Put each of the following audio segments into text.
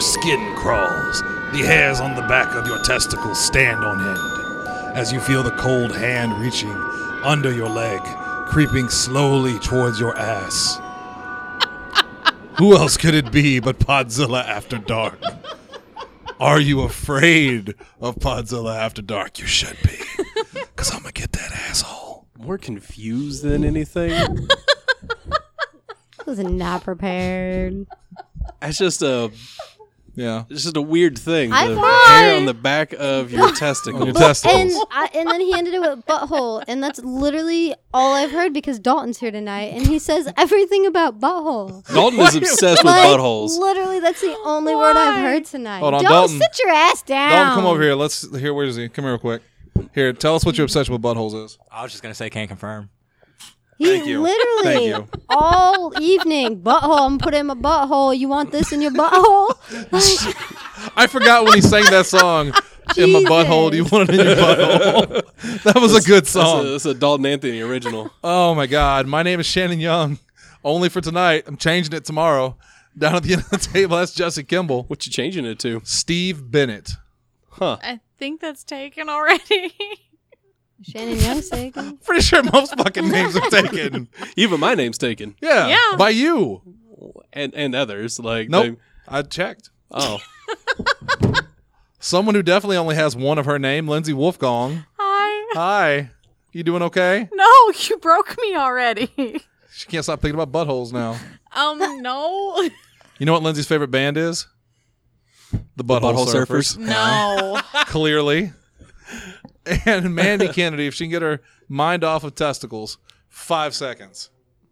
skin crawls. The hairs on the back of your testicles stand on end as you feel the cold hand reaching under your leg, creeping slowly towards your ass. Who else could it be but Podzilla After Dark? Are you afraid of Podzilla After Dark? You should be, because I'm going to get that asshole. More confused than anything. I was not prepared. It's just a weird thing. The hair on the back of your testicles. Your testicles. And then he ended it with butthole, and that's literally all I've heard because Dalton's here tonight, and he says everything about butthole. Dalton is obsessed with buttholes. Literally, that's the only word I've heard tonight. Hold on, Don't Dalton. sit your ass down. Dalton, come over here. Let's hear. Where is he? Come here real quick. Here, tell us what your obsession with buttholes is. I was just going to say can't confirm. He Thank you. literally Thank you. all evening, butthole, I'm putting in my butthole. You want this in your butthole? I forgot when he sang that song. In my butthole, do you want it in your butthole? That was a good song. That's a Dalton Anthony original. Oh my God. My name is Shannon Young. Only for tonight. I'm changing it tomorrow. Down at the end of the table, that's Jesse Kimball. What you changing it to? Steve Bennett. Huh. I think that's taken already. Shannon Young's taken. Pretty sure most fucking names are taken. Even my name's taken. Yeah. Yeah. By you. And others. Like Nope. I checked. Oh. Someone who definitely only has one of her name, Lindsay Wolfgong. Hi. Hi. You doing okay? No, you broke me already. She can't stop thinking about buttholes now. No. You know what Lindsay's favorite band is? The Butthole Surfers. No. Clearly. And Mandy Kennedy, if she can get her mind off of testicles, 5 seconds.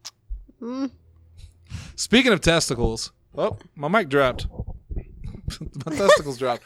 Speaking of testicles, oh, my mic dropped. My testicles dropped.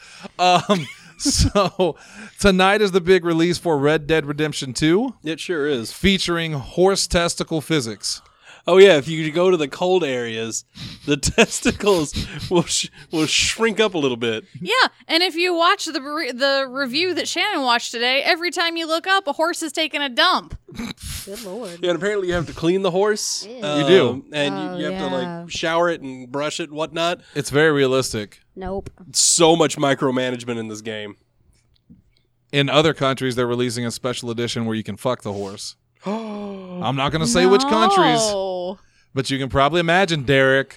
So tonight is the big release for Red Dead Redemption 2, It sure is. featuring horse testicle physics. Oh yeah, if you go to the cold areas, the testicles will shrink up a little bit. Yeah, and if you watch the review that Shannon watched today, every time you look up, a horse is taking a dump. Good Lord. Yeah, and apparently you have to clean the horse. You do. And Oh, you have to yeah. like shower it and brush it and whatnot. It's very realistic. Nope. So much micromanagement in this game. In other countries, they're releasing a special edition where you can fuck the horse. I'm not going to say which countries, No. but you can probably imagine, Derek.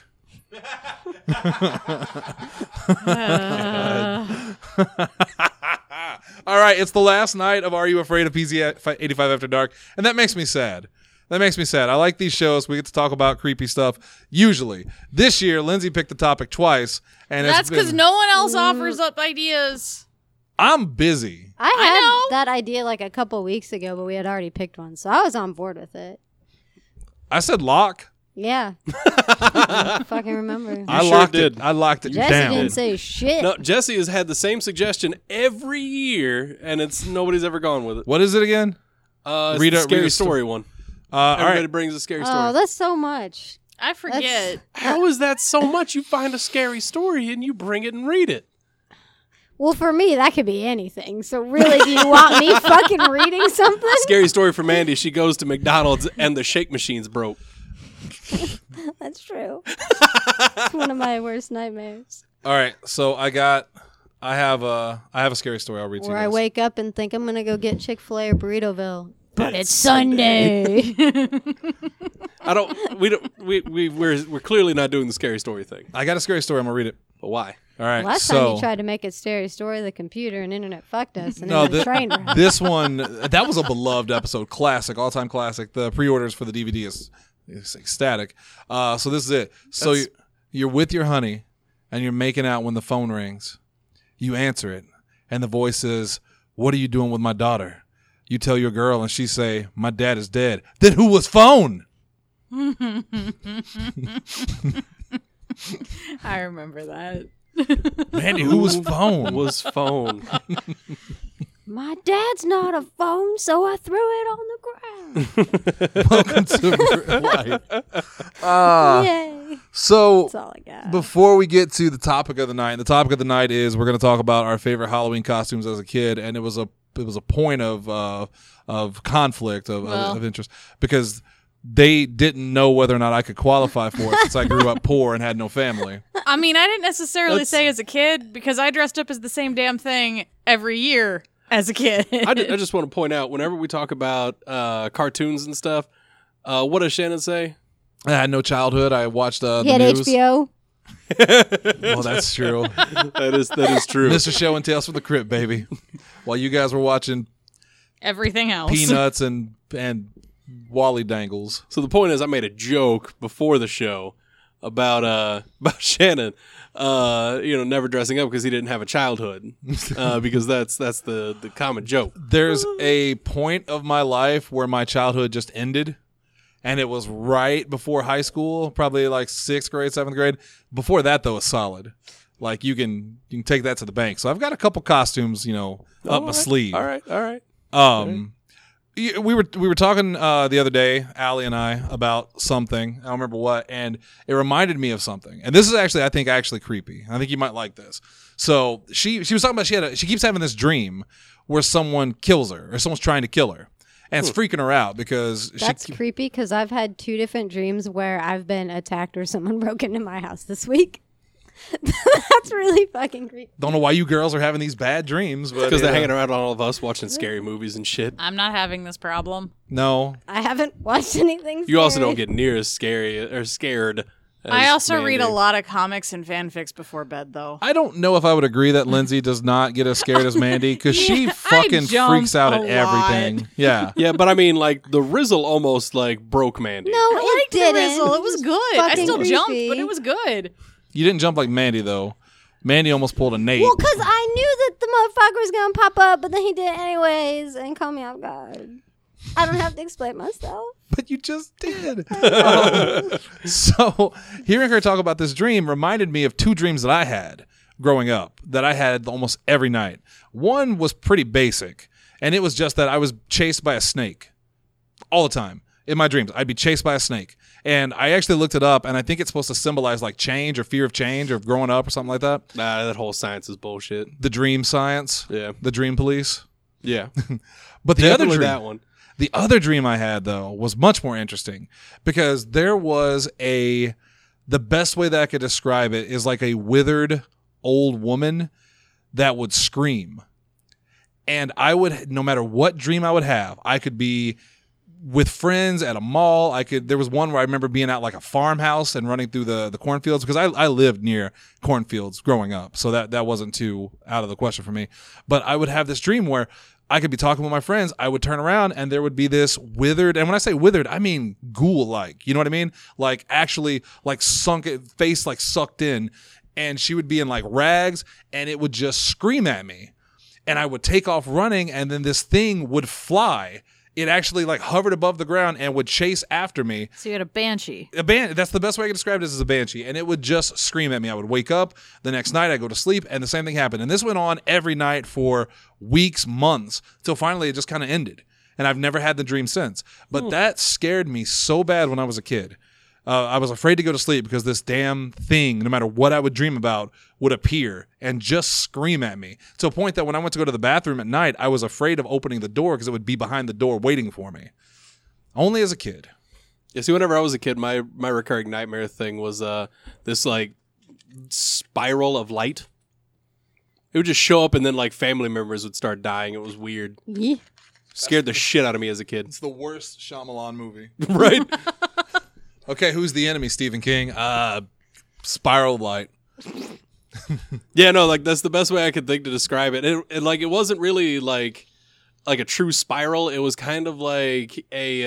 All right, it's the last night of Are You Afraid of PZ85 After Dark, and that makes me sad. That makes me sad. I like these shows. We get to talk about creepy stuff, usually. This year, Lindsay picked the topic twice, and That's because no one else offers up ideas. I'm busy. I had know. that idea like a couple weeks ago, but we had already picked one, so I was on board with it. I said lock. Yeah. I fucking remember. I sure locked did. it. I locked it Jesse down. didn't say shit. No, Jesse has had the same suggestion every year, and nobody's ever gone with it. What is it again? It's Read the a- scary read a story one. All Everybody right. brings a scary Oh, story. that's so much. I forget. How is that so much? You find a scary story and you bring it and read it. Well, for me, that could be anything. So really, do you want me fucking reading something? Scary story for Mandy. She goes to McDonald's and the shake machine's broke. That's true. It's one of my worst nightmares. All right. So I have a scary story I'll read to you Where I guys. wake up and think I'm gonna go get Chick-fil-A or Burritoville, but it's Sunday. We're clearly not doing the scary story thing. I got a scary story. I'm gonna read it. But why? All right. Last so time you tried to make it scary story, the computer and internet fucked us, and no, then the train wreck. this one that was a beloved episode, classic, all-time classic. The pre-orders for the DVD is ecstatic. So this is it. So you're with your honey, and you're making out when the phone rings. You answer it, and the voice says, "What are you doing with my daughter?" You tell your girl, and she say, "My dad is dead." Then who was phone? I remember that. Mandy, who was phone? Was phone. My dad's not a phone, so I threw it on the ground. Welcome to real life. Yay. So That's all I got. before we get to the topic of the night, the topic of the night is we're going to talk about our favorite Halloween costumes as a kid, and it was a point of conflict of interest because they didn't know whether or not I could qualify for it since I grew up poor and had no family. I mean, I didn't necessarily say as a kid because I dressed up as the same damn thing every year as a kid. I just want to point out, whenever we talk about cartoons and stuff, what does Shannon say? I had no childhood. I watched the He had news. HBO. Well, that's true. That is true. Mr. Show and Tales from the Crypt, baby. While you guys were watching Everything else. Peanuts and Wally Dangles. So the point is, I made a joke before the show about Shannon, never dressing up because he didn't have a childhood, because that's the common joke. There's a point of my life where my childhood just ended, and it was right before high school, probably like 6th grade, 7th grade. Before that, though, it's solid. Like you can take that to the bank. So I've got a couple costumes, up my sleeve. All right. We were talking the other day, Allie and I, about something. I don't remember what, and it reminded me of something. And this is I think creepy. I think you might like this. So she was talking about she keeps having this dream where someone kills her or someone's trying to kill her, and it's freaking her out because That's creepy because I've had 2 different dreams where I've been attacked or someone broke into my house this week. That's really fucking creepy. Don't know why you girls are having these bad dreams, but Because they're hanging around all of us watching scary movies and shit. I'm not having this problem. No, I haven't watched anything You also scary. don't get near as scary or scared. As I also read a Mandy. lot of comics and fanfics before bed, though. I don't know if I would agree that Lindsay does not get as scared as Mandy because she Yeah, fucking I jump freaks out a at everything. lot. Yeah. Yeah, but I mean, like, the Rizzle almost, like, broke Mandy. No, I it liked the didn't. Rizzle. It was good. I Fucking still jumped, creepy. but it was good. You didn't jump like Mandy, though. Mandy almost pulled a Nate. Well, because I knew that the motherfucker was going to pop up, but then he did it anyways and caught me off guard. I don't have to explain myself. But you just did. So hearing her talk about this dream reminded me of 2 dreams that I had growing up that I had almost every night. One was pretty basic, and it was just that I was chased by a snake all the time. In my dreams, I'd be chased by a snake. And I actually looked it up, and I think it's supposed to symbolize like change or fear of change or growing up or something like that. Nah, that whole science is bullshit. The dream science. Yeah. The dream police. Yeah. But the other Definitely dream, that one. the other dream I had, though, was much more interesting because there was the best way that I could describe it is like a withered old woman that would scream. And I would, no matter what dream I would have, I could be with friends at a mall. There was one where I remember being at like a farmhouse and running through the cornfields because I lived near cornfields growing up. So that wasn't too out of the question for me. But I would have this dream where I could be talking with my friends. I would turn around and there would be this withered. And when I say withered, I mean ghoul-like. You know what I mean? Like actually like face like sucked in. And she would be in like rags and it would just scream at me. And I would take off running and then this thing would fly. It actually like hovered above the ground and would chase after me. So you had a banshee. That's the best way I can describe it as a banshee. And it would just scream at me. I would wake up the next night, I'd go to sleep, and the same thing happened. And this went on every night for weeks, months, till finally it just kind of ended. And I've never had the dream since. But that scared me so bad when I was a kid. I was afraid to go to sleep because this damn thing, no matter what I would dream about, would appear and just scream at me. To a point that when I went to go to the bathroom at night, I was afraid of opening the door because it would be behind the door waiting for me. Only as a kid. Yeah, see, whenever I was a kid, my recurring nightmare thing was this, like, spiral of light. It would just show up and then, like, family members would start dying. It was weird. Yeah. Scared the shit out of me as a kid. It's the worst Shyamalan movie. Right? Okay, who's the enemy, Stephen King? Spiral light. Yeah, no, like, that's the best way I could think to describe it. And like, it wasn't really, like a true spiral. It was kind of like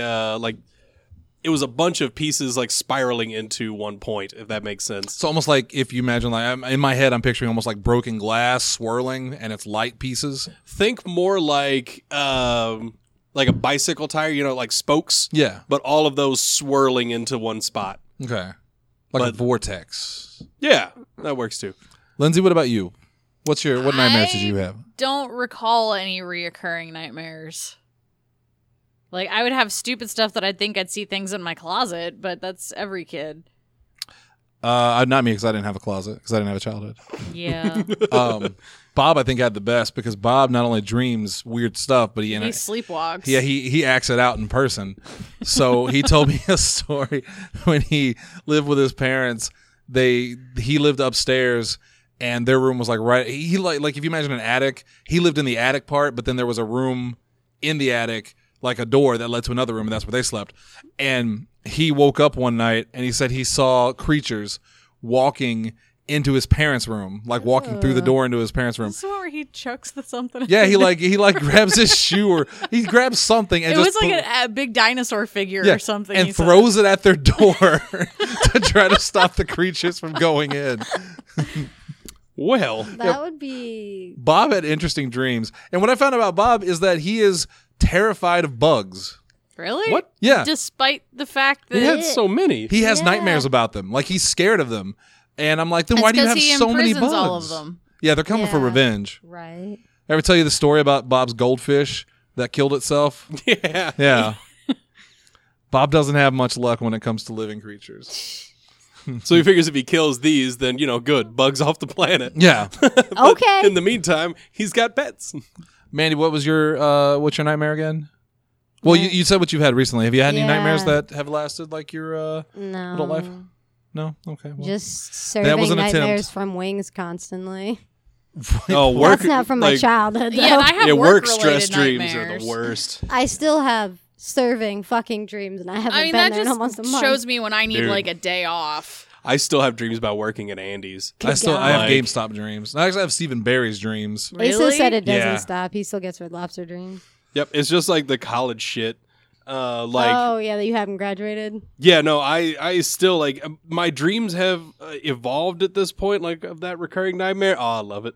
it was a bunch of pieces, like, spiraling into one point, if that makes sense. It's almost like if you imagine, like in my head, I'm picturing almost like broken glass swirling, and it's light pieces. Think more like a bicycle tire, like spokes. Yeah. But all of those swirling into one spot. Okay. Like a But- vortex. Yeah, that works too. Lindsay, what about you? What nightmares did you have? Don't recall any reoccurring nightmares. Like, I would have stupid stuff that I'd think I'd see things in my closet, but that's every kid. Not me, because I didn't have a closet, because I didn't have a childhood. Yeah. Bob, I think, had the best, because Bob not only dreams weird stuff, but He sleepwalks. Yeah, he acts it out in person. So he told me a story when he lived with his parents. He lived upstairs, and their room was like right. He like if you imagine an attic, he lived in the attic part, but then there was a room in the attic, like a door that led to another room, and that's where they slept. And he woke up one night, and he said he saw creatures walking into his parents' room, like walking through the door into his parents' room. This is where he chucks the something. Yeah, he grabs his shoe, or he grabs something, and It just was like a big dinosaur figure or something. and he said. throws it at their door to try to stop the creatures from going in. Well, That would be. Bob had interesting dreams, and what I found about Bob is that he is terrified of bugs. Really? What? Yeah, Despite the fact that he had so many. he has Yeah. nightmares about them. Like, he's scared of them, and I'm like, then It's why do you 'cause have he so many imprisons bugs? all of them. Yeah, they're coming for Yeah. revenge. Right. Ever tell you the story about Bob's goldfish that killed itself? Yeah. Yeah. Bob doesn't have much luck when it comes to living creatures. So he figures if he kills these, then, good, bugs off the planet. Yeah. Okay. In the meantime, he's got pets. Mandy, what's your nightmare again? Well, you said what you've had recently. Have you had any nightmares that have lasted like your No. adult life? No? Okay. Well. Just That serving was an attempt. nightmares from wings constantly. Oh, work. That's not from my childhood, though. Yeah, and I have work work-related stress dreams are nightmares. the worst. I still have serving fucking dreams, and I haven't I mean, been that there in almost a just month. shows me when I need Dude. like a day off. I still have dreams about working at Andy's. I have Like- GameStop dreams. I actually have Stephen Barry's dreams. Asa Really? said it doesn't Yeah. stop. He still gets Red Lobster dreams. Yep, it's just like the college shit. Oh, yeah, that you haven't graduated. Yeah, no, I still like my dreams have evolved at this point, like of that recurring nightmare. Oh, I love it.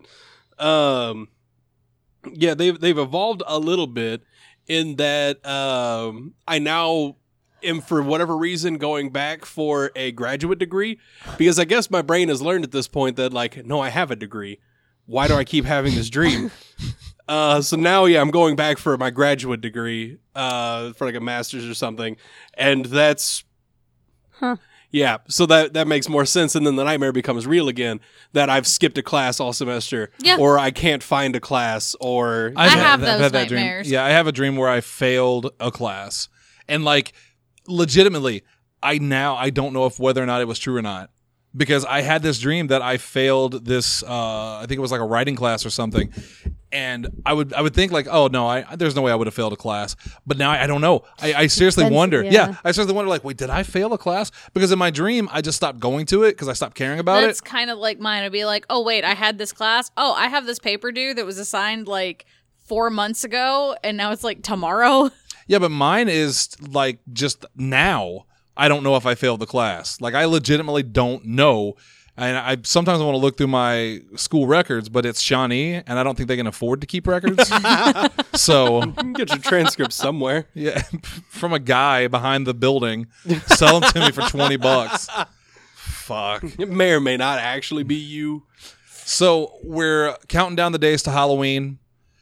Yeah, they've evolved a little bit in that I now am, for whatever reason, going back for a graduate degree, because I guess my brain has learned at this point that, like, no, I have a degree. Why do I keep having this dream? So now, yeah, I'm going back for my graduate degree, for like a master's or something, and that's, yeah. So that makes more sense, and then the nightmare becomes real again. That I've skipped a class all semester, Yeah. or I can't find a class, or I have I've those had that dream. nightmares. Yeah, I have a dream where I failed a class, and like legitimately, I don't know if whether or not it was true or not. Because I had this dream that I failed this, I think it was like a writing class or something, and I would think like, oh no, there's no way I would have failed a class. But now I don't know. I seriously Depends, wonder. yeah. Yeah, I seriously wonder. Like, wait, did I fail a class? Because in my dream, I just stopped going to it because I stopped caring about That's it. kind of like mine. I'd be like, oh, wait, I had this class. Oh, I have this paper due that was assigned like 4 months ago, and now it's like tomorrow. Yeah, but mine is like just now. I don't know if I failed the class. Like, I legitimately don't know. And I sometimes want to look through my school records, but it's Shawnee, and I don't think they can afford to keep records. So, you can get your transcript somewhere. yeah, from a guy behind the building, sell them to me for $20. Fuck. It may or may not actually be you. So we're counting down the days to Halloween,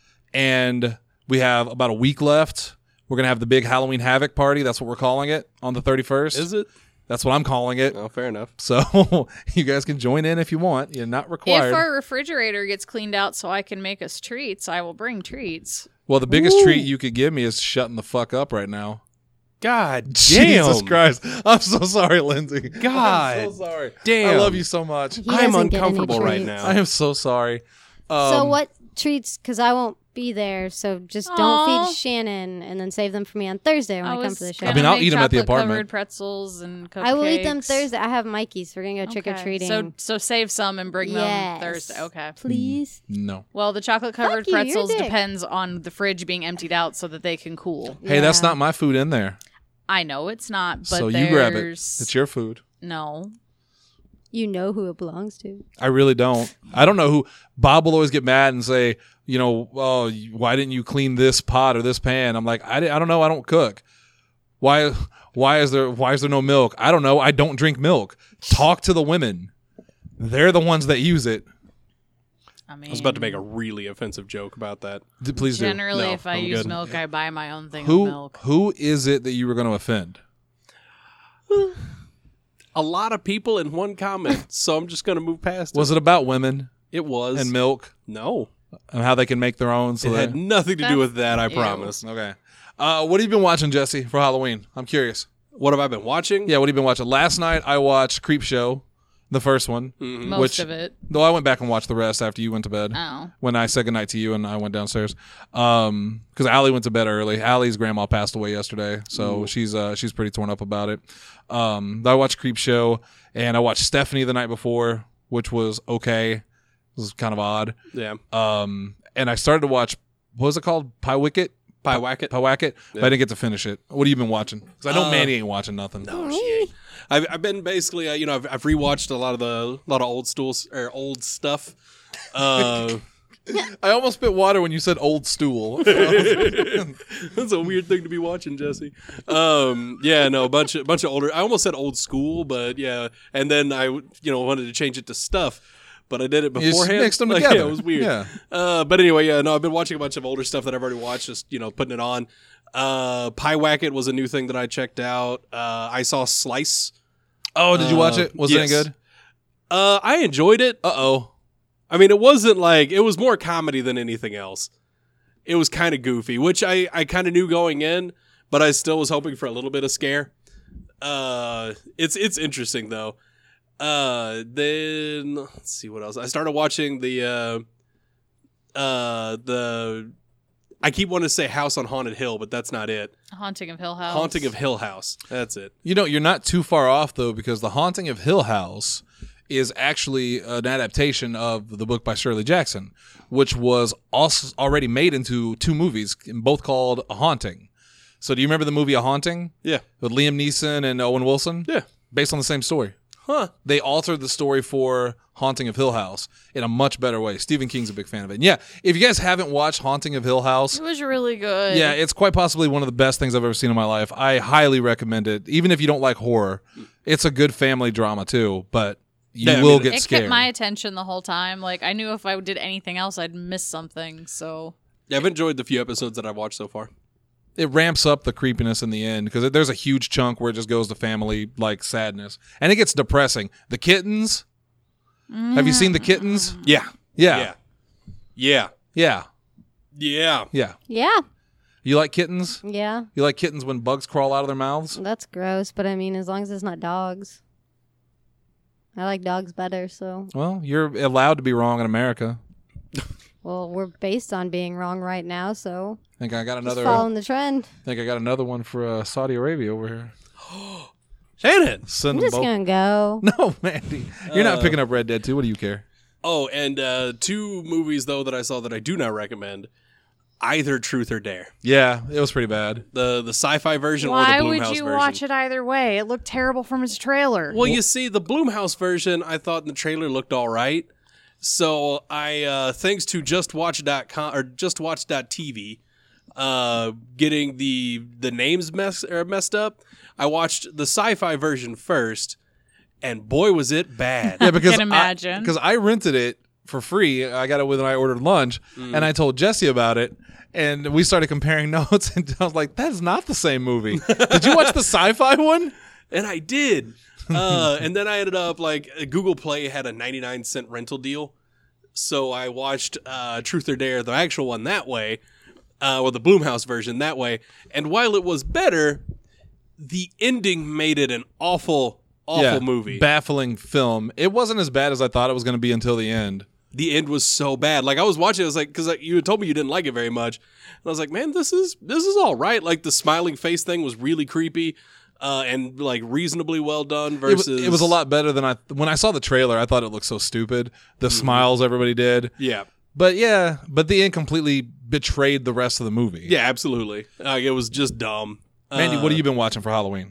and we have about a week left. We're going to have the big Halloween Havoc party. That's what we're calling it on the 31st. Is it? That's what I'm calling it. Oh, fair enough. So you guys can join in if you want. You're not required. If our refrigerator gets cleaned out so I can make us treats, I will bring treats. Well, the biggest treat you could give me is shutting the fuck up right now. God damn. Jesus Christ. I'm so sorry, Lindsay. God I'm so sorry. damn. I love you so much. He I'm doesn't get any uncomfortable right treats. now. I am so sorry. So what treats? Because I won't be there. So just don't Aw. feed Shannon, and then save them for me on Thursday when I come for the show. I mean, I'll eat 'em at the chocolate-covered apartment. pretzels and cupcakes. I will eat them Thursday. I have Mikey's. We're gonna go trick or Okay. treating. So save some and bring them Yes. Thursday. Okay. Please. No. Well, the chocolate covered Fuck you, you're a pretzels dick. depends on the fridge being emptied out so that they can cool. Hey, that's Yeah. not my food in there. I know it's not, but So you grab it. there's It's your food. no. You know who it belongs to. I really don't. I don't know who. Bob will always get mad and say, you know, oh, why didn't you clean this pot or this pan? I'm like, I don't know. I don't cook. Why is there no milk? I don't know. I don't drink milk. Talk to the women. They're the ones that use it. I mean, I was about to make a really offensive joke about that. Please do. generally, No, if I I'm use good. milk, I buy my own thing of Who milk. who is it that you were going to offend? a lot of people in one comment, so I'm just going to move past Was it about women It was. and milk No. and how they can make their own? It had nothing to do with that, I promise. Okay. What have you been watching, Jesse, for Halloween? I'm curious. What have I been watching? Yeah, what have you been watching? Last night I watched Creep Show, the first one. Most of it. Though I went back and watched the rest after you went to bed. Oh. When I said goodnight to you and I went downstairs. Because Allie went to bed early. Allie's grandma passed away yesterday, so she's pretty torn up about it. I watched Creep Show, and I watched Stephanie the night before, which was okay. It was kind of odd. Yeah. And I started to watch, what was it called? Pyewacket? Pyewacket. But I didn't get to finish it. What have you been watching? Because I know Manny ain't watching nothing. No, she ain't. I've been basically, I've rewatched a lot of old stuff. I almost spit water when you said old stool. That's a weird thing to be watching, Jesse. A bunch of older. I almost said old school, but yeah, and then I wanted to change it to stuff. But I did it You just beforehand. mixed them together. Yeah, it was weird. Yeah. But anyway, I've been watching a bunch of older stuff that I've already watched, just, putting it on. Pyewacket was a new thing that I checked out. I saw Slice. Oh, did you watch it? Was it any yes. good? I enjoyed it. Uh-oh. I mean, it was more comedy than anything else. It was kind of goofy, which I kind of knew going in, but I still was hoping for a little bit of scare. It's interesting though. Then let's see what else. I started watching the I keep wanting to say House on Haunted Hill, but that's not it. Haunting of Hill House. Haunting of Hill House. That's it. You're not too far off, though, because The Haunting of Hill House is actually an adaptation of the book by Shirley Jackson, which was also already made into 2 movies, both called A Haunting. So do you remember the movie A Haunting? Yeah. With Liam Neeson and Owen Wilson? Yeah. Based on the same story. Huh. They altered the story for Haunting of Hill House in a much better way. Stephen King's a big fan of it. And yeah, if you guys haven't watched Haunting of Hill House, It was really good. yeah, it's quite possibly one of the best things I've ever seen in my life. I highly recommend it, even if you don't like horror. It's a good family drama too, but you will get It scared. kept my attention the whole time. Like, I knew if I did anything else, I'd miss something. So Yeah, I've enjoyed the few episodes that I've watched so far. It ramps up the creepiness in the end because there's a huge chunk where it just goes to family like sadness, and it gets depressing. The kittens. Have you seen the kittens? Yeah. Yeah. Yeah. Yeah. Yeah. Yeah. Yeah. You like kittens? Yeah. You like kittens when bugs crawl out of their mouths? That's gross, but I mean, as long as it's not dogs. I like dogs better, so. Well, you're allowed to be wrong in America. Well, we're based on being wrong right now, so. I think I got Just another. following the trend. one for Saudi Arabia over here. Shannon. Send I'm them just both. gonna go. No, Mandy, you're not picking up Red Dead 2. What do you care? Oh, and 2 movies though that I saw that I do not recommend. Either Truth or Dare. Yeah, it was pretty bad. The sci-fi version why or the would Blumhouse you version. watch it either way? It looked terrible from its trailer. Well, you see, the Blumhouse version, I thought the trailer looked all right. So I, thanks to JustWatch.com or JustWatch.tv, getting the names messed up, I watched the sci-fi version first, and boy was it bad. Yeah, because can imagine. because I rented it for free. I got it when I ordered lunch, and I told Jesse about it, and we started comparing notes, and I was like, "That is not the same movie." Did you watch the sci-fi one? And I did. And then I ended up Google Play had a 99-cent rental deal. So I watched Truth or Dare, the actual one that way, or the Blumhouse version that way. And while it was better, the ending made it an awful movie. Baffling film. It wasn't as bad as I thought it was going to be until the end. The end was so bad. Like I was watching, I was like, because you had told me you didn't like it very much, and I was like, man, this is all right. Like the smiling face thing was really creepy. And reasonably well done versus It was a lot better than when I saw the trailer. I thought it looked so stupid. The smiles everybody did. Yeah. But the end completely betrayed the rest of the movie. Yeah, absolutely. It was just dumb. Mandy, what have you been watching for Halloween?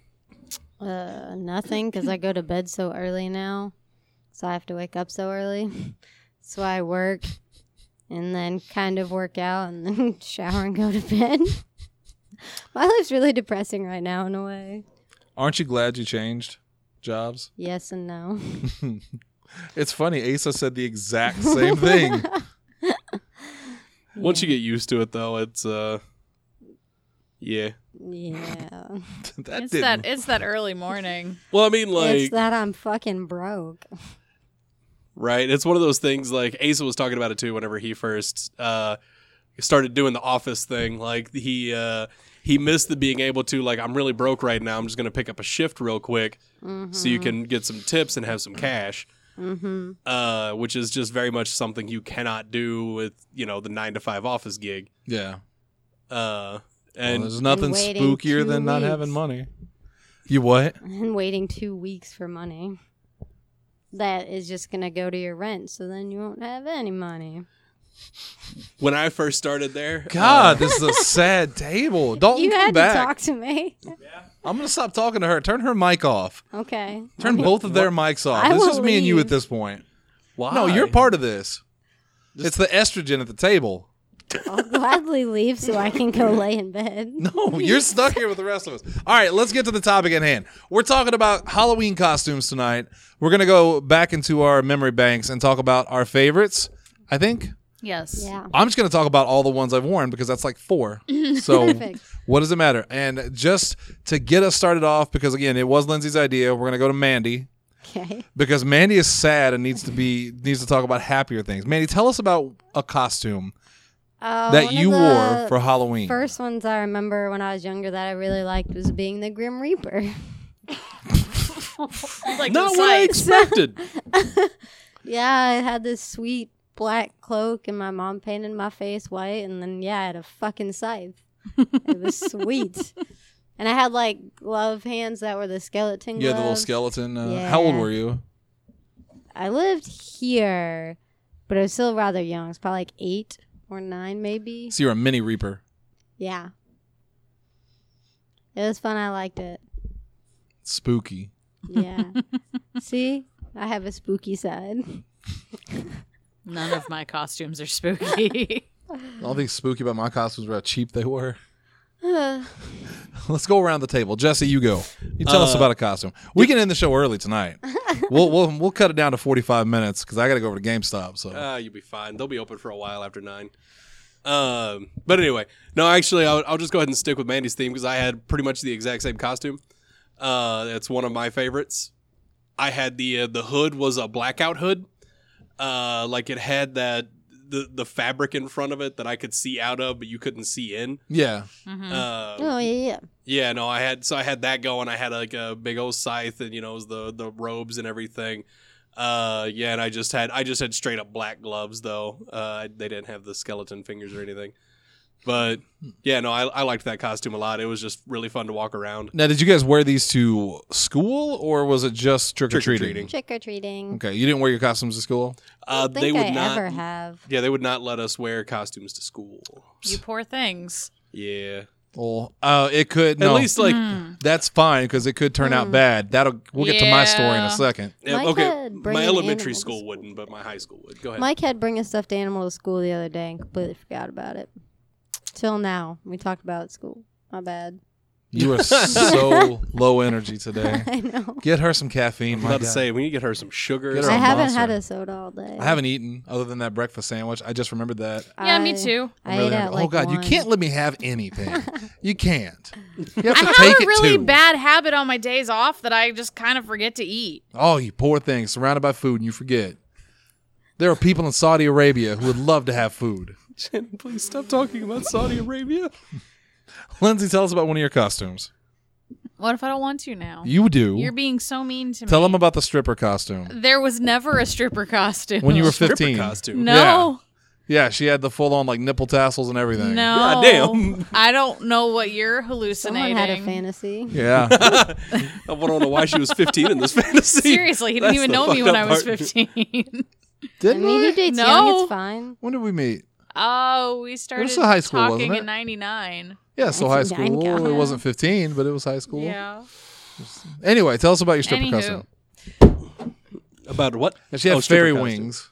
Nothing, because I go to bed so early now. So I have to wake up so early. So I work and then kind of work out and then shower and go to bed. My life's really depressing right now in a way. Aren't you glad you changed jobs? Yes and no. It's funny. Asa said the exact same thing. Once you get used to it, though, it's Yeah. Yeah. It's that early morning. Well, I mean, like, It's that I'm fucking broke. right? It's one of those things. Like Asa was talking about it too. Whenever he first started doing the office thing, like he missed the being able to, like, I'm really broke right now. I'm just gonna pick up a shift real quick, so you can get some tips and have some cash. Which is just very much something you cannot do with the 9-to-5 office gig. Yeah. And there's nothing waiting spookier 2 than not weeks. having money. You what? And waiting 2 weeks for money. That is just going to go to your rent, so then you won't have any money. when I first started there, God, this is a sad table. Dalton, You come had back. to talk to me. I'm going to stop talking to her. Turn her mic off. Okay. Turn both of their mics off. I It's will just me and you leave. at this point. why? No, you're part of this. It's the estrogen at the table. I'll gladly leave so I can go lay in bed. No, you're stuck here with the rest of us. All right, let's get to the topic at hand. We're talking about Halloween costumes tonight. We're going to go back into our memory banks and talk about our favorites, I think. Yes. Yeah. I'm just going to talk about all the ones I've worn because that's like 4. So Perfect. what does it matter? And just to get us started off, because again, it was Lindsay's idea, we're going to go to Mandy. Okay. Because Mandy is sad and needs to talk about happier things. Mandy, tell us about a costume that One you of wore the for Halloween. First ones I remember when I was younger that I really liked was being the Grim Reaper. Like not the what I sights. expected. Yeah, I had this sweet black cloak and my mom painted my face white, and then I had a fucking scythe. It was sweet. And I had like glove hands that were the skeleton gloves. Yeah, the little skeleton. Yeah. How old were you? I lived here, but I was still rather young. I was probably like 8 or 9 maybe. So you're a mini Reaper. Yeah. It was fun. I liked it. Spooky. Yeah. See? I have a spooky side. None of my costumes are spooky. All these spooky about my costumes were how cheap they were. Let's go around the table. Jesse, you go. You tell us about a costume. We can end the show early tonight. We'll cut it down to 45 minutes because I got to go over to GameStop. So You'll be fine. They'll be open for a while after 9. But anyway, no, actually, I'll just go ahead and stick with Mandy's theme because I had pretty much the exact same costume. It's one of my favorites. I had the hood was a blackout hood. Like it had the fabric in front of it that I could see out of, but you couldn't see in. yeah, Oh, yeah. Yeah, no, I had that going. I had like a big old scythe, and it was the robes and everything. And I just had straight up black gloves though. They didn't have the skeleton fingers or anything. But yeah, no, I liked that costume a lot. It was just really fun to walk around. Now, did you guys wear these to school or was it just trick or treating? Trick-or-treating. Trick or treating. Okay, you didn't wear your costumes to school. I don't They think would I not. ever have. Yeah, they would not let us wear costumes to school. You poor things. Yeah, Well, it could. at No, least like that's fine because it could turn out bad. We'll get to my story in Yeah. a second. Mike okay. had bring My an elementary animal to school school. wouldn't, but my high school would. Go ahead. Mike had bring a stuffed animal to school the other day and completely forgot about it. Till now. We talked about it at school. My bad. You are so low energy today. I know. Get her some caffeine. I'm my about to God. say we need to get her some sugar. Get her I a haven't Monster. had a soda all day. I haven't eaten other than that breakfast sandwich. I just remembered that. Yeah, me too. I I'm really ate at hungry. like oh God, you 1. can't let me have anything. You can't. You have to I take have a it really too. bad habit on my days off that I just kind of forget to eat. Oh, you poor thing, surrounded by food and you forget. There are people in Saudi Arabia who would love to have food. Shannon, please stop talking about Saudi Arabia. Lindsay, tell us about one of your costumes. What if I don't want to now? You do. You're being so mean to me. Tell them about the stripper costume. There was never a stripper costume. When you were Stripper 15. costume. No. Yeah, she had the full-on like nipple tassels and everything. No. God damn. I don't know what you're Someone hallucinating. had a fantasy. Yeah. I don't know why she was 15 in this fantasy. Seriously, he didn't That's even the know me fucked when up I was part. 15. I Didn't mean, we? who dates No. young? It's fine. When did we meet? Oh, we started still high school, talking wasn't it? in 99. Yeah, so high That's school. nine, It wasn't 15, but it was high school. Yeah. Anyway, tell us about your stripper Anywho. costume. About what? And she had stripper fairy costume. wings.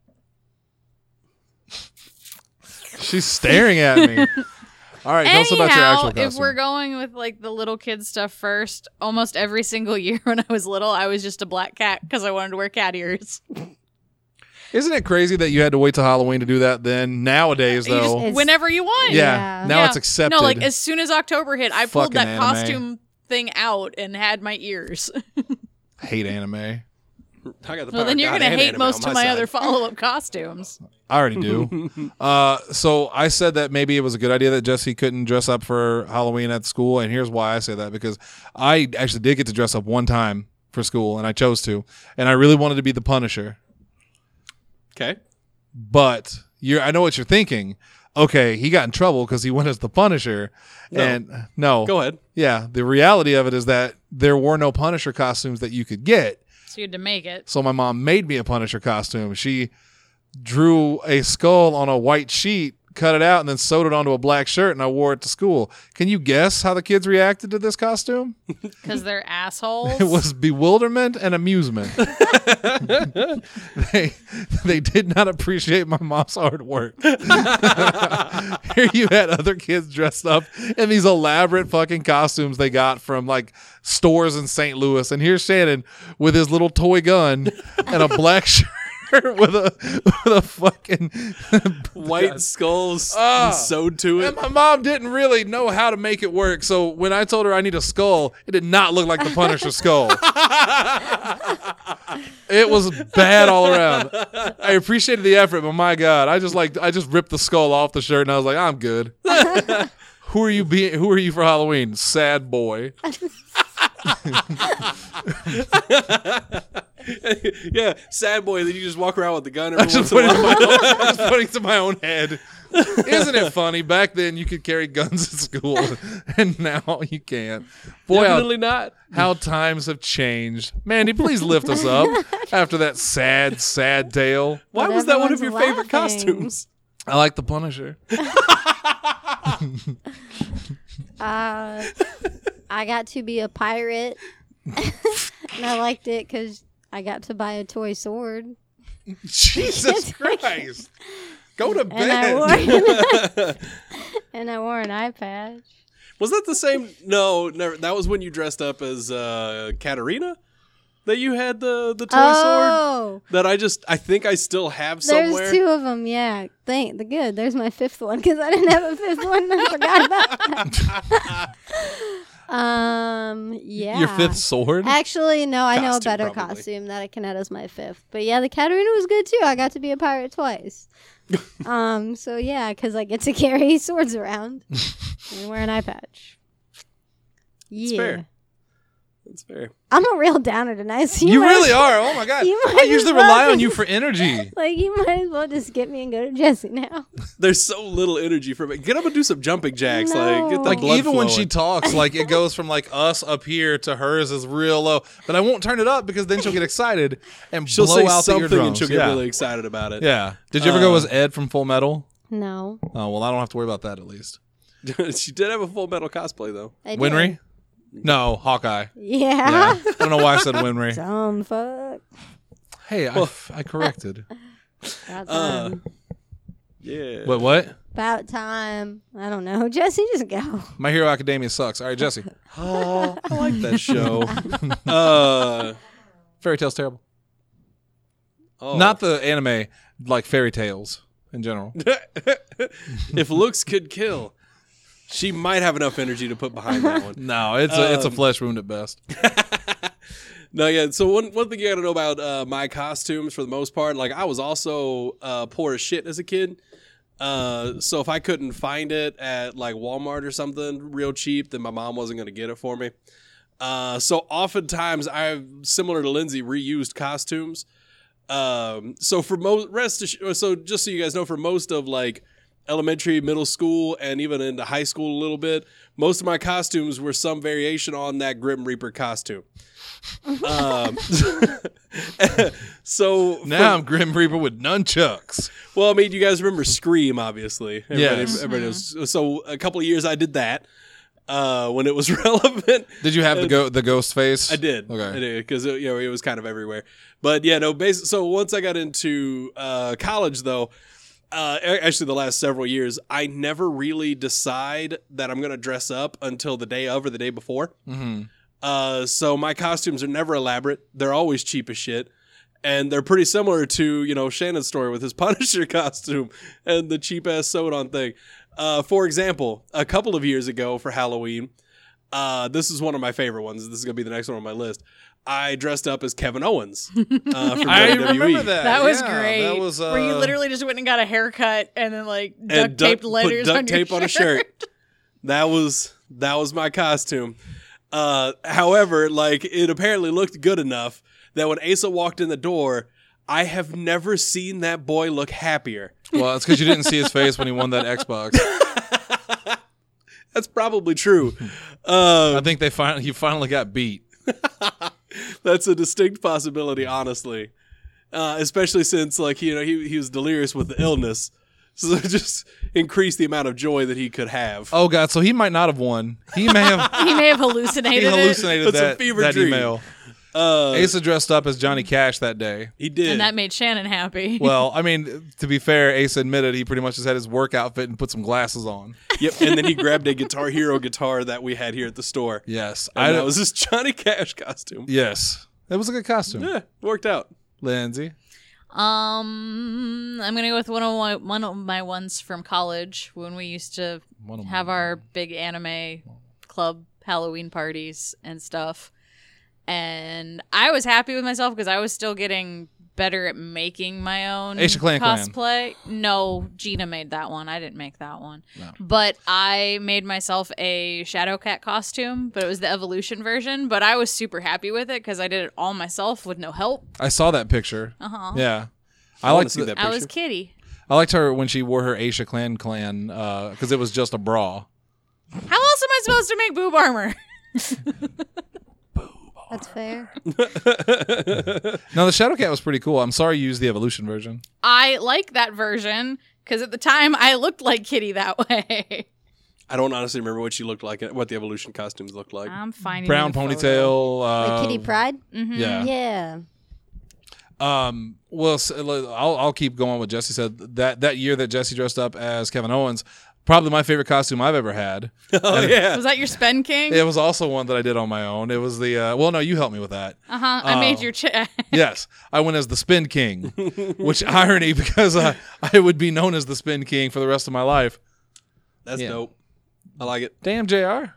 She's staring at me. All right, tell us about your actual costume. if we're going with like the little kid stuff first, almost every single year when I was little, I was just a black cat because I wanted to wear cat ears. Isn't it crazy that you had to wait till Halloween to do that then? Nowadays, You just- though. It's- whenever you want. Yeah. Now it's accepted. No, like as soon as October hit, I pulled Fucking that anime. costume thing out and had my ears. Hate anime. I got the Well, power then of you're God gonna and hate anime most on of my side. other follow-up costumes. I already do. So I said that maybe it was a good idea that Jesse couldn't dress up for Halloween at school. And here's why I say that, because I actually did get to dress up one time for school, and I chose to. And I really wanted to be the Punisher. Okay. But I know what you're thinking. Okay, he got in trouble because he went as the Punisher. No. And no. Go ahead. Yeah, the reality of it is that there were no Punisher costumes that you could get. So you had to make it. So my mom made me a Punisher costume. She drew a skull on a white sheet, cut it out, and then sewed it onto a black shirt, and I wore it to school. Can you guess how the kids reacted to this costume? Because they're assholes. It was bewilderment and amusement. They did not appreciate my mom's hard work. Here you had other kids dressed up in these elaborate fucking costumes they got from like stores in St. Louis, and here's Shannon with his little toy gun and a black shirt with a fucking White skulls Ah. sewed to it. And my mom didn't really know how to make it work. So when I told her I need a skull, it did not look like the Punisher skull. It was bad all around. I appreciated the effort, but my God, I just ripped the skull off the shirt and I was like, I'm good. Who are you for Halloween? Sad boy. Yeah, sad boy. Then you just walk around with the gun every Just once in a putting while. it to my own head. Isn't it funny? Back then you could carry guns at school, and now you can't. Boy, Definitely not. how times have changed. Mandy, please lift us up after that sad, sad tale. Why But was that one of your everyone's favorite laughing. costumes? I like the Punisher. I got to be a pirate, and I liked it because I got to buy a toy sword. Jesus Christ. Go to And I bed. wore and I wore an eye patch. Was that the same? No, never. That was when you dressed up as Katarina. That you had the toy sword. Oh, That I think I still have there's somewhere. 2 of them. Yeah, the good. There's my 5th one because I didn't have a 5th one. I forgot about that. Yeah. Your 5th sword? Actually, no, I know a Costume, better probably. costume that I can add as my 5th. But yeah, the Katarina was good too. I got to be a pirate twice. So yeah, because I get to carry swords around and wear an eye patch. Yeah. fair. That's fair. I'm a real downer tonight. So You might really as- are. Oh my God. You I might as usually well rely on just- you for energy. Like, you might as well just skip me and go to Jesse now. There's so little energy from it. Get up and do some jumping jacks. Like get the Like blood even when she flowing. talks, like it goes from like us up here to hers is real low. But I won't turn it up because then she'll get excited and She'll blow say out the something eardrums. and she'll get yeah. really excited about it. Yeah. Did you ever go as Ed from Full Metal? No. Oh well, I don't have to worry about that at least. She did have a Full Metal cosplay though. I did. Winry? No, Hawkeye. Yeah. Yeah. I don't know why I said Winry. Dumb fuck. Hey, I corrected. About time. Yeah. What? About time. I don't know. Jesse, just go. My Hero Academia sucks. All right, Jesse. Oh, I like that show. Fairy Tale's terrible. Oh. Not the anime, like fairy tales in general. If looks could kill, she might have enough energy to put behind that one. No, it's a flesh wound at best. No, yeah. So one thing you got to know about my costumes, for the most part, like I was also poor as shit as a kid. So if I couldn't find it at like Walmart or something real cheap, then my mom wasn't going to get it for me. So oftentimes I've, similar to Lindsay, reused costumes. So for so just so you guys know, for most of like elementary, middle school, and even into high school a little bit, most of my costumes were some variation on that Grim Reaper costume. So Now I'm Grim Reaper with nunchucks. well, I mean, you guys remember Scream, obviously. Yes. Everybody knows. So a couple of years I did that when it was relevant. Did you have the ghost face? I did. Okay. I did because it was kind of everywhere. But yeah, no. So once I got into college, though, actually the last several years, I never really decide that I'm gonna dress up until the day of or the day before. Mm-hmm. So my costumes are never elaborate. They're always cheap as shit. And they're pretty similar to, Shannon's story with his Punisher costume and the cheap-ass sewed-on thing. For example, a couple of years ago for Halloween, this is one of my favorite ones. This is going to be the next one on my list. I dressed up as Kevin Owens from WWE. I remember that. That was Yeah, great. That was, where you literally just went and got a haircut and then duct taped letters put duct on your tape on a shirt. That was my costume. However, it apparently looked good enough that when Asa walked in the door, I have never seen that boy look happier. Well, it's because you didn't see his face when he won that Xbox. That's probably true. I think he finally got beat. That's a distinct possibility, honestly. Especially since, he was delirious with the illness. So it just increased the amount of joy that he could have. Oh God! So he might not have won. He may have. He may have hallucinated. He hallucinated It's a that, fever that dream. email. Asa dressed up as Johnny Cash that day. He did. And that made Shannon happy. Well, I mean, to be fair, Asa admitted he pretty much just had his work outfit and put some glasses on. Yep, and then he grabbed a Guitar Hero guitar that we had here at the store. Yes, And that was his Johnny Cash costume. Yes, it was a good costume. Yeah, worked out. Lindsay. I'm gonna go with one of my ones from college when we used to have our big anime club Halloween parties and stuff. And I was happy with myself because I was still getting better at making my own Aisha Clan cosplay. No, Gina made that one. I didn't make that one. No. But I made myself a Shadowcat costume, but it was the Evolution version. But I was super happy with it because I did it all myself with no help. I saw that picture. Uh-huh. Yeah, I want to see that picture. I was Kitty. I liked her when she wore her Aisha Clan because it was just a bra. How else am I supposed to make boob armor? That's fair. No, the Shadowcat was pretty cool. I'm sorry you used the Evolution version. I like that version because at the time I looked like Kitty that way. I don't honestly remember what she looked like, what the Evolution costumes looked like. I'm finding Brown the photo. ponytail. Like Kitty Pride? Yeah. Yeah. Well, I'll keep going with Jesse said. That year that Jesse dressed up as Kevin Owens, probably my favorite costume I've ever had. Oh, yeah. Was that your Spend King? It was also one that I did on my own. It was the well, no, you helped me with that. I made your Yes, I went as the Spin King, which irony because I would be known as the Spin King for the rest of my life. That's Yeah. dope. I like it. Damn, JR. Ooh,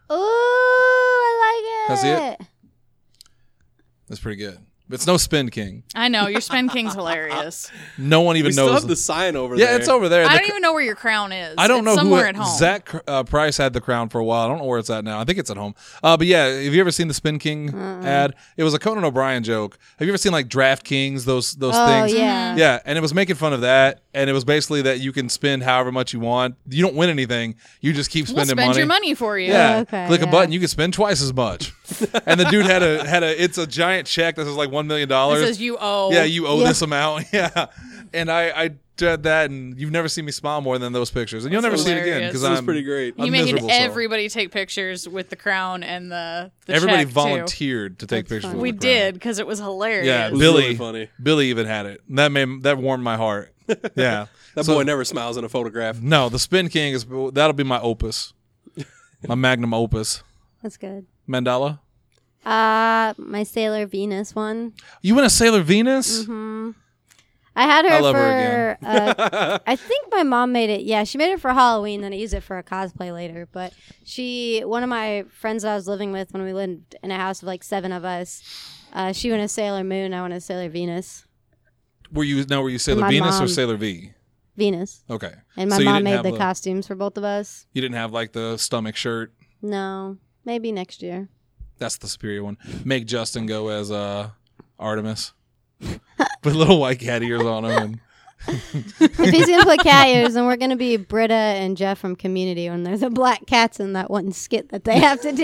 I like it. Can I see it? That's pretty good. It's no Spin King. I know your Spend King's hilarious. No one even We still knows. have the sign over yeah, there. it's over there. I The don't even know where your crown is. I don't It's know somewhere who at home. Zach Price had the crown for a while. I don't know where it's at now. I think it's at home. But yeah, have you ever seen the Spin King ad? It was a Conan O'Brien joke. Have you ever seen like DraftKings, those Oh, things? yeah. Yeah, and it was making fun of that, and it was basically that you can spend however much you want. You don't win anything. You just keep We'll spending spend money. your money for you. Yeah, Oh, okay, click a yeah. button, you can spend twice as much. And the dude had a it's a giant check that says like $1 million. It says you owe. Yeah, you owe Yeah. this amount. Yeah. And I did that, and you've never seen me smile more than those pictures. And you'll never That's see it again hilarious. because This is I'm pretty great. I'm You making miserable, so. everybody take pictures with the crown and the Everybody check, too. volunteered to take That's pictures. fun. with We the crown. did because it was hilarious. Yeah, It was Billy. really funny. Billy even had it. That warmed my heart. Yeah. That So- boy never smiles in a photograph. No, the Spin King that'll be my opus, my magnum opus. That's good. Mandela. My Sailor Venus one. You went a Sailor Venus? I had her I love for. her I think my mom made it. Yeah, she made it for Halloween. Then I used it for a cosplay later. But one of my friends I was living with when we lived in a house of like 7 of us, she went as Sailor Moon. I went as Sailor Venus. Were you Sailor My Venus or mom. Sailor V? Venus. Okay. And my So you mom didn't made have the costumes for both of us. You didn't have like the stomach shirt. No, maybe next year. That's the superior one. Make Justin go as Artemis with little white cat ears on him. If he's gonna put cat ears, then we're gonna be Britta and Jeff from Community when they're the black cats in that one skit that they have to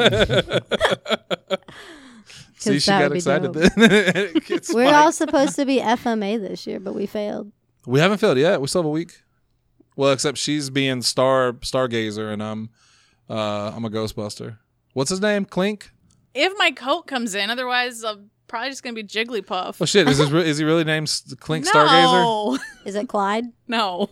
do. See, she that got would be excited. dope. Then. It gets We're spiked. all supposed to be FMA this year, but we failed. We haven't failed yet. We still have a week. Well, except she's being stargazer, and I'm a Ghostbuster. What's his name? Clink. If my coat comes in, otherwise I'm probably just gonna be Jigglypuff. Oh shit! Is he really named Clink Stargazer? No, Is it Clyde? no.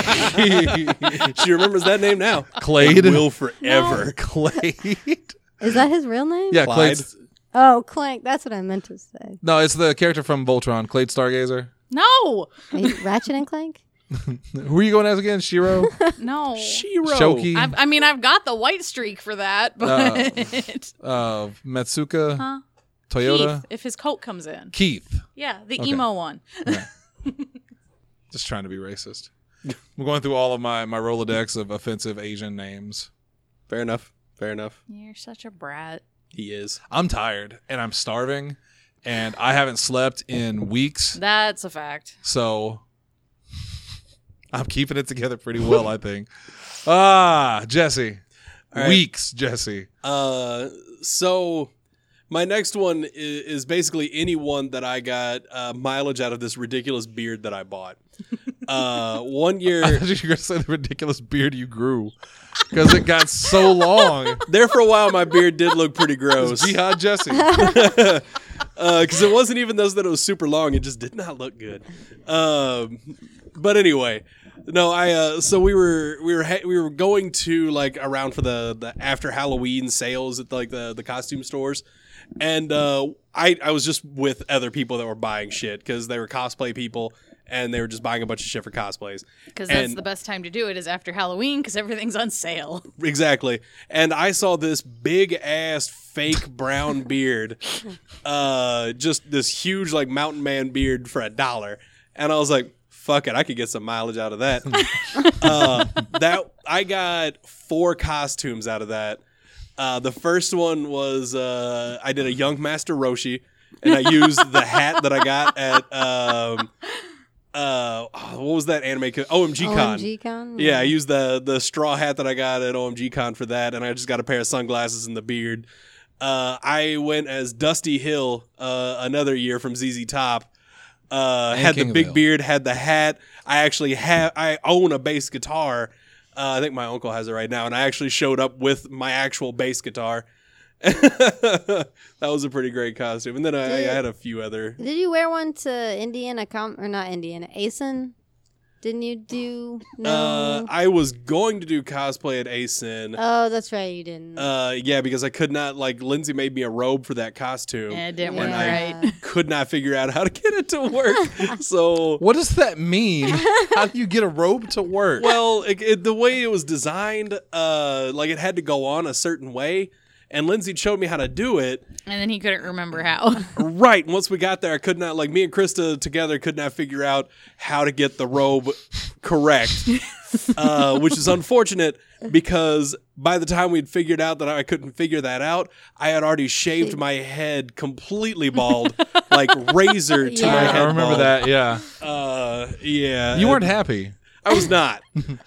She remembers that name now. Clade. It will forever. Clade. Is that his real name? Yeah, Clyde. Clade's. Oh, Clank. That's what I meant to say. No, it's the character from Voltron, Clade Stargazer. No, Are you Ratchet and Clank? Who are you going as again? Shiro? no. Shiro. Shoki? I've got the white streak for that, but Matsuka? huh? Toyota? Keith, if his coat comes in. Keith. Yeah, the Okay. emo one. Just trying to be racist. I'm going through all of my Rolodex of offensive Asian names. Fair enough. Fair enough. You're such a brat. He is. I'm tired and I'm starving and I haven't slept in weeks. That's a fact. So I'm keeping it together pretty well, I think. Jesse. right. Weeks, Jesse. So my next one is basically anyone that I got mileage out of this ridiculous beard that I bought. 1 year. I thought you were going to say the ridiculous beard you grew because it got so long. There for a while, my beard did look pretty gross. Jihad Jesse. Because it wasn't even those that it was super long. It just did not look good. But anyway, no, so we were going to like around for the after Halloween sales at like the costume stores, and I was just with other people that were buying shit because they were cosplay people and they were just buying a bunch of shit for cosplays. Because that's And- the best time to do it is after Halloween because everything's on sale. Exactly. And I saw this big ass fake brown beard, just this huge like mountain man beard for $1. And I was like, fuck it, I could get some mileage out of that. That I got 4 costumes out of that. The first one was I did a Young Master Roshi, and I used the hat that I got at what was that anime? OMG Con. OMG Con? Yeah, I used the straw hat that I got at OMG Con for that, and I just got a pair of sunglasses and the beard. I went as Dusty Hill another year from ZZ Top. Had King the of big Hill. beard, had the hat. I own a bass guitar. I think my uncle has it right now, and I actually showed up with my actual bass guitar. That was a pretty great costume. And then I had a few other. Did you wear one to Indiana or not Indiana? ASIN? Didn't you do? No. I was going to do cosplay at ASIN. Oh, that's right. You didn't. Yeah, because I could not, like, Lindsay made me a robe for that costume. And it didn't work Yeah. right. Could not figure out how to get it to work. So, What does that mean? How do you get a robe to work? well, the way it was designed, like, it had to go on a certain way. And Lindsay showed me how to do it. And then he couldn't remember how. Right. And once we got there, I could not, like, me and Krista together could not figure out how to get the robe correct, which is unfortunate because by the time we'd figured out that I couldn't figure that out, I had already shaved my head completely bald, like razor to my Yeah. head. I remember bald. that, yeah. Yeah. You weren't happy. I was not.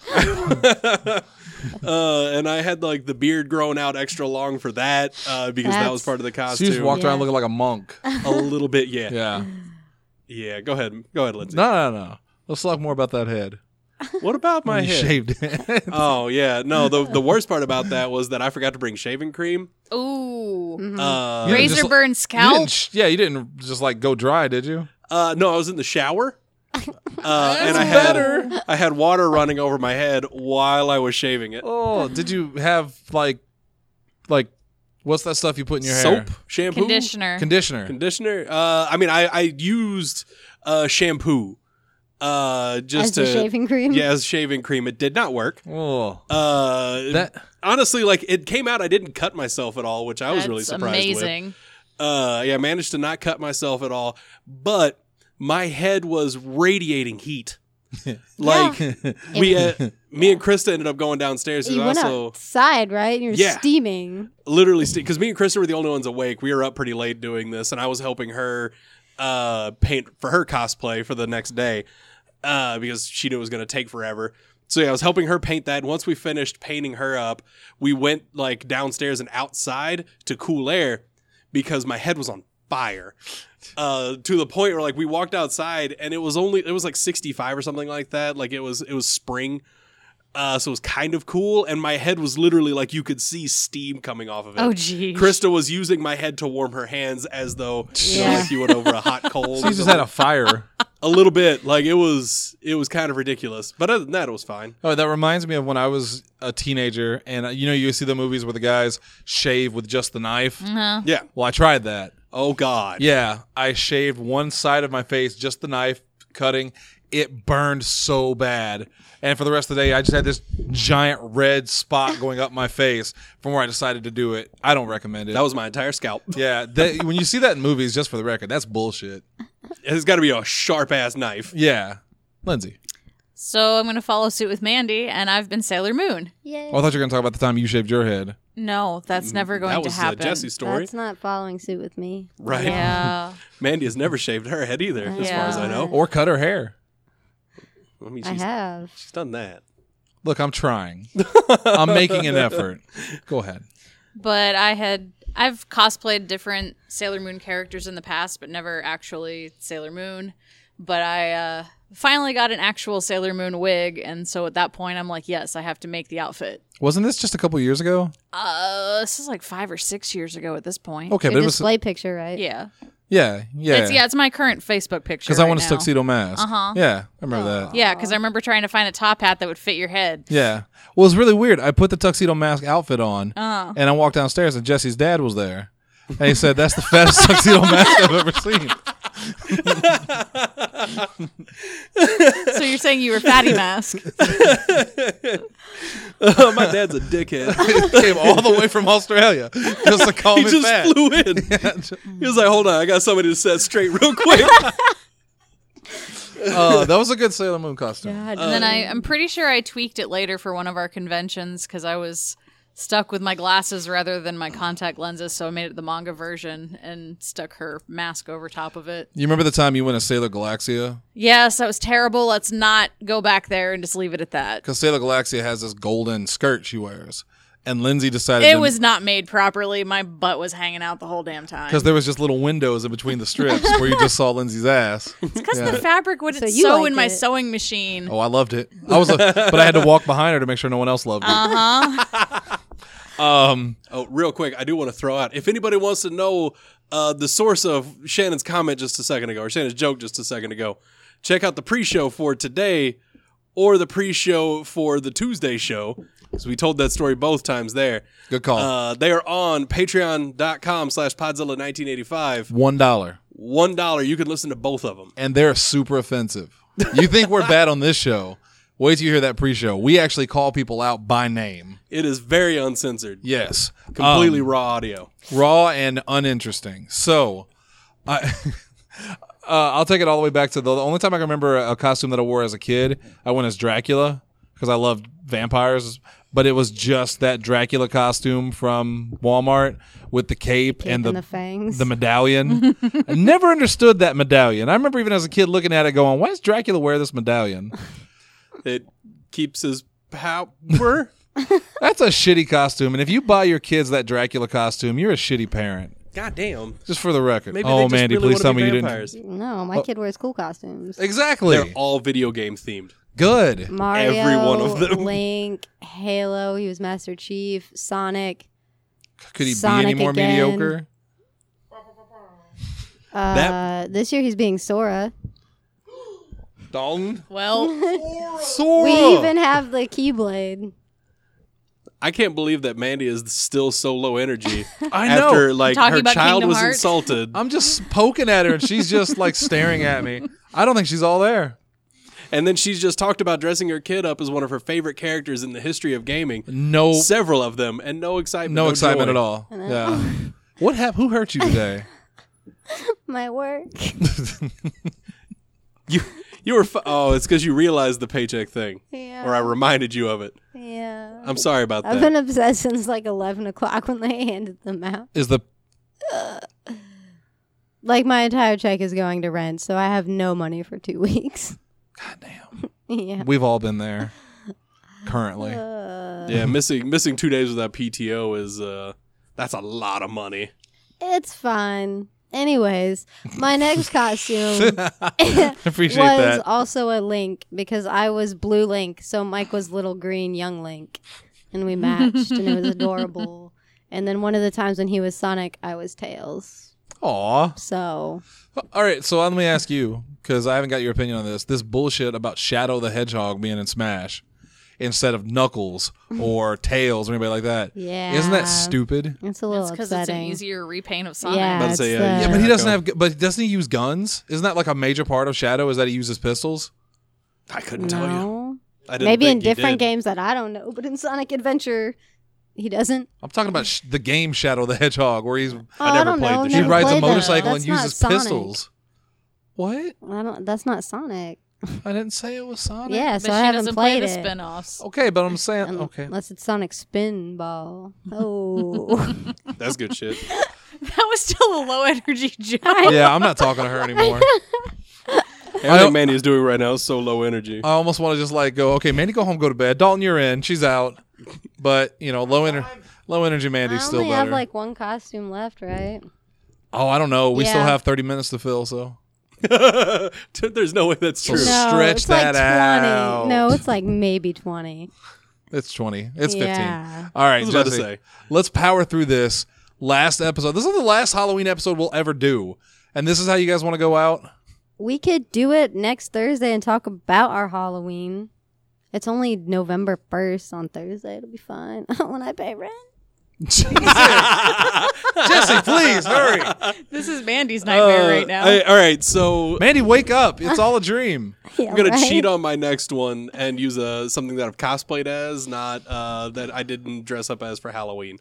And I had like the beard growing out extra long for that because that was That's- part of the So costume. you just walked around Yeah. looking like a monk. a little bit, yeah. Yeah. Yeah, go ahead, Lindsay. No. Let's talk more about that head. What about my You head? shaved it. Oh yeah, no. The worst part about that was that I forgot to bring shaving cream. Ooh. You didn't Razor just- burn You scalp? didn't, you didn't just like go dry, did you? No, I was in the shower, and I had water running over my head while I was shaving it. Oh, did you have like what's that stuff you put in your Soap, hair? shampoo, Conditioner. Conditioner. I mean, I used shampoo, just As the to shaving cream? Yeah, as shaving cream. It did not work. Oh, That honestly, like it came out. I didn't cut myself at all, which I was That's really surprised with. amazing. Yeah, I managed to not cut myself at all, but my head was radiating heat. Like me and Krista ended up going downstairs. You Because went also outside, right? You're Yeah. steaming. literally because me and Krista were the only ones awake. We were up pretty late doing this, and I was helping her paint for her cosplay for the next day because she knew it was going to take forever. So yeah, I was helping her paint that. And once we finished painting her up, we went like downstairs and outside to cool air because my head was on fire. To the point where like we walked outside and it was like 65 or something like that. Like it was spring. So it was kind of cool, and my head was literally like you could see steam coming off of it. Oh, geez. Krista was using my head to warm her hands as though Yeah. like you went over a hot coal. so you just had a fire. A little bit. Like, it was kind of ridiculous. But other than that, it was fine. Oh, that reminds me of when I was a teenager, and you see the movies where the guys shave with just the knife. Uh-huh. Yeah. Well, I tried that. Oh, God. Yeah, I shaved one side of my face, just the knife cutting. It burned so bad. And for the rest of the day, I just had this giant red spot going up my face from where I decided to do it. I don't recommend it. That was my entire scalp. Yeah, when you see that in movies, just for the record, that's bullshit. It's got to be a sharp-ass knife. Yeah. Lindsay. So I'm going to follow suit with Mandy, and I've been Sailor Moon. Yay. Oh, I thought you were going to talk about the time you shaved your head. No, that's never going That was to happen. Jesse's story. That's not following suit with me. Right. Yeah. Mandy has never shaved her head either, as far as I know. Or cut her hair. I mean, I have. she's done that. Look, I'm trying. I'm making an effort. Go ahead. But I've cosplayed different Sailor Moon characters in the past, but never actually Sailor Moon. But I finally got an actual Sailor Moon wig, and so at that point, I'm like, yes, I have to make the outfit. Wasn't this just a couple years ago? This is like 5 or 6 years ago at this point. Okay, Your but it was... display picture, right? Yeah. Yeah. It's my current Facebook picture. Because I want right a now. tuxedo mask. Uh-huh. Yeah, I remember that. Yeah, because I remember trying to find a top hat that would fit your head. Yeah. Well, it's really weird. I put the tuxedo mask outfit on, and I walked downstairs, and Jesse's dad was there. And he said, that's the fattest tuxedo mask I've ever seen. So you're saying you were Fatty Mask? My dad's a dickhead. Came all the way from Australia just to call He me just fat. flew in. He was like, hold on, I got somebody to set straight real quick. That was a good Sailor Moon costume. God. And then I'm pretty sure I tweaked it later for one of our conventions because I was stuck with my glasses rather than my contact lenses, so I made it the manga version and stuck her mask over top of it. You remember the time you went to Sailor Galaxia? Yes, that was terrible. Let's not go back there and just leave it at that. Because Sailor Galaxia has this golden skirt she wears. And Lindsay decided It was not made properly. My butt was hanging out the whole damn time. because there was just little windows in between the strips where you just saw Lindsay's ass. It's because the fabric wouldn't So you sew liked in my it. sewing machine. Oh, I loved it. But I had to walk behind her to make sure no one else loved it. Oh, real quick, I do want to throw out, if anybody wants to know the source of Shannon's comment just a second ago, or Shannon's joke just a second ago, check out the pre-show for today or the pre-show for the Tuesday show, because we told that story both times there. Good call. They are on patreon.com/Podzilla1985. $1. $1. You can listen to both of them. And they're super offensive. You think we're bad on this show? Wait till you hear that pre-show. We actually call people out by name. It is very uncensored. Yes. Completely raw audio. Raw and uninteresting. So, I'll take it all the way back to the only time I can remember a costume that I wore as a kid. I went as Dracula because I loved vampires, but it was just that Dracula costume from Walmart with the cape and the fangs. the medallion. I never understood that medallion. I remember even as a kid looking at it going, why does Dracula wear this medallion? It keeps his power. That's a shitty costume, and if you buy your kids that Dracula costume, you're a shitty parent. God damn. Just for the record. Maybe they just Mandy, really please wanna tell be me you vampires. didn't. No, my kid wears cool costumes. Exactly. They're all video game themed. Good. Mario, Every one of them. Link, Halo, he was Master Chief, Sonic. Could he Sonic be any more again. mediocre? This year he's being Sora. Dalton? Well, Sora. We even have the Keyblade. I can't believe that Mandy is still so low energy I know. after like Talking her about child Kingdom was Hearts? insulted. I'm just poking at her, and she's just like staring at me. I don't think she's all there. And then she's just talked about dressing her kid up as one of her favorite characters in the history of gaming. No, Several of them, and no excitement. no excitement joy. at all. Yeah. What happened? Who hurt you today? My work. You were. Oh, it's because you realized the paycheck thing, Yeah. or I reminded you of it. Yeah. I'm sorry about I've that. been obsessed since like 11 o'clock when they handed them out. Is the Like my entire check is going to rent, so I have no money for 2 weeks. goddamn? Yeah. We've all been there. Currently, Yeah, missing 2 days without PTO is that's a lot of money. It's fine. Anyways, my next costume appreciate was that. also a Link because I was Blue Link, so Mike was little green young Link, and we matched, and it was adorable. And then one of the times when he was Sonic, I was Tails. Aw. So All right, so let me ask you, because I haven't got your opinion on this. This bullshit about Shadow the Hedgehog being in Smash instead of Knuckles or Tails or anybody like that. yeah, Isn't that stupid? It's a little It's because it's an upsetting. easier repaint of Sonic. Yeah, About to it's say, the- yeah, Yeah, but he doesn't Go. have. But doesn't he use guns? Isn't that like a major part of Shadow? Is that he uses pistols? I couldn't tell you. No, I didn't maybe in think he different did. games that I don't know, but in Sonic Adventure, he doesn't. I'm talking about the game Shadow the Hedgehog, where he's Oh, never don't played know. the he Never rides a played that. motorcycle That's and not uses Sonic. pistols. What? I don't. That's not Sonic. I didn't say it was Sonic. Yeah, But so I she haven't doesn't play played the it. spin-offs. Okay, but I'm saying okay. Unless it's Sonic Spinball. Oh. That's good shit. That was still a low energy joke. Yeah, I'm not talking to her anymore. Everything Mandy's doing right now is so low energy. I almost want to just like go, okay, Mandy, go home, go to bed. Dalton, you're in. She's out. But you know, low energy Mandy's I still only better. have like one costume left, right? Oh, I don't know. We still Yeah. have 30 minutes to fill, so There's no way that's true. No. No, Stretch it's that like 20. out. No, it's like maybe 20. it's 20. It's 15. Yeah. All right, I was about to Jesse, say. let's power through this last episode. This is the last Halloween episode we'll ever do. And this is how you guys want to go out? We could do it next Thursday and talk about our Halloween. It's only November 1st on Thursday. It'll be fine when I pay rent. Jesse, please, hurry. This is Mandy's nightmare right now. All right, so Mandy, wake up. It's all a dream. Yeah, I'm gonna right? cheat on my next one and use something that I've cosplayed as, not that I didn't dress up as for Halloween.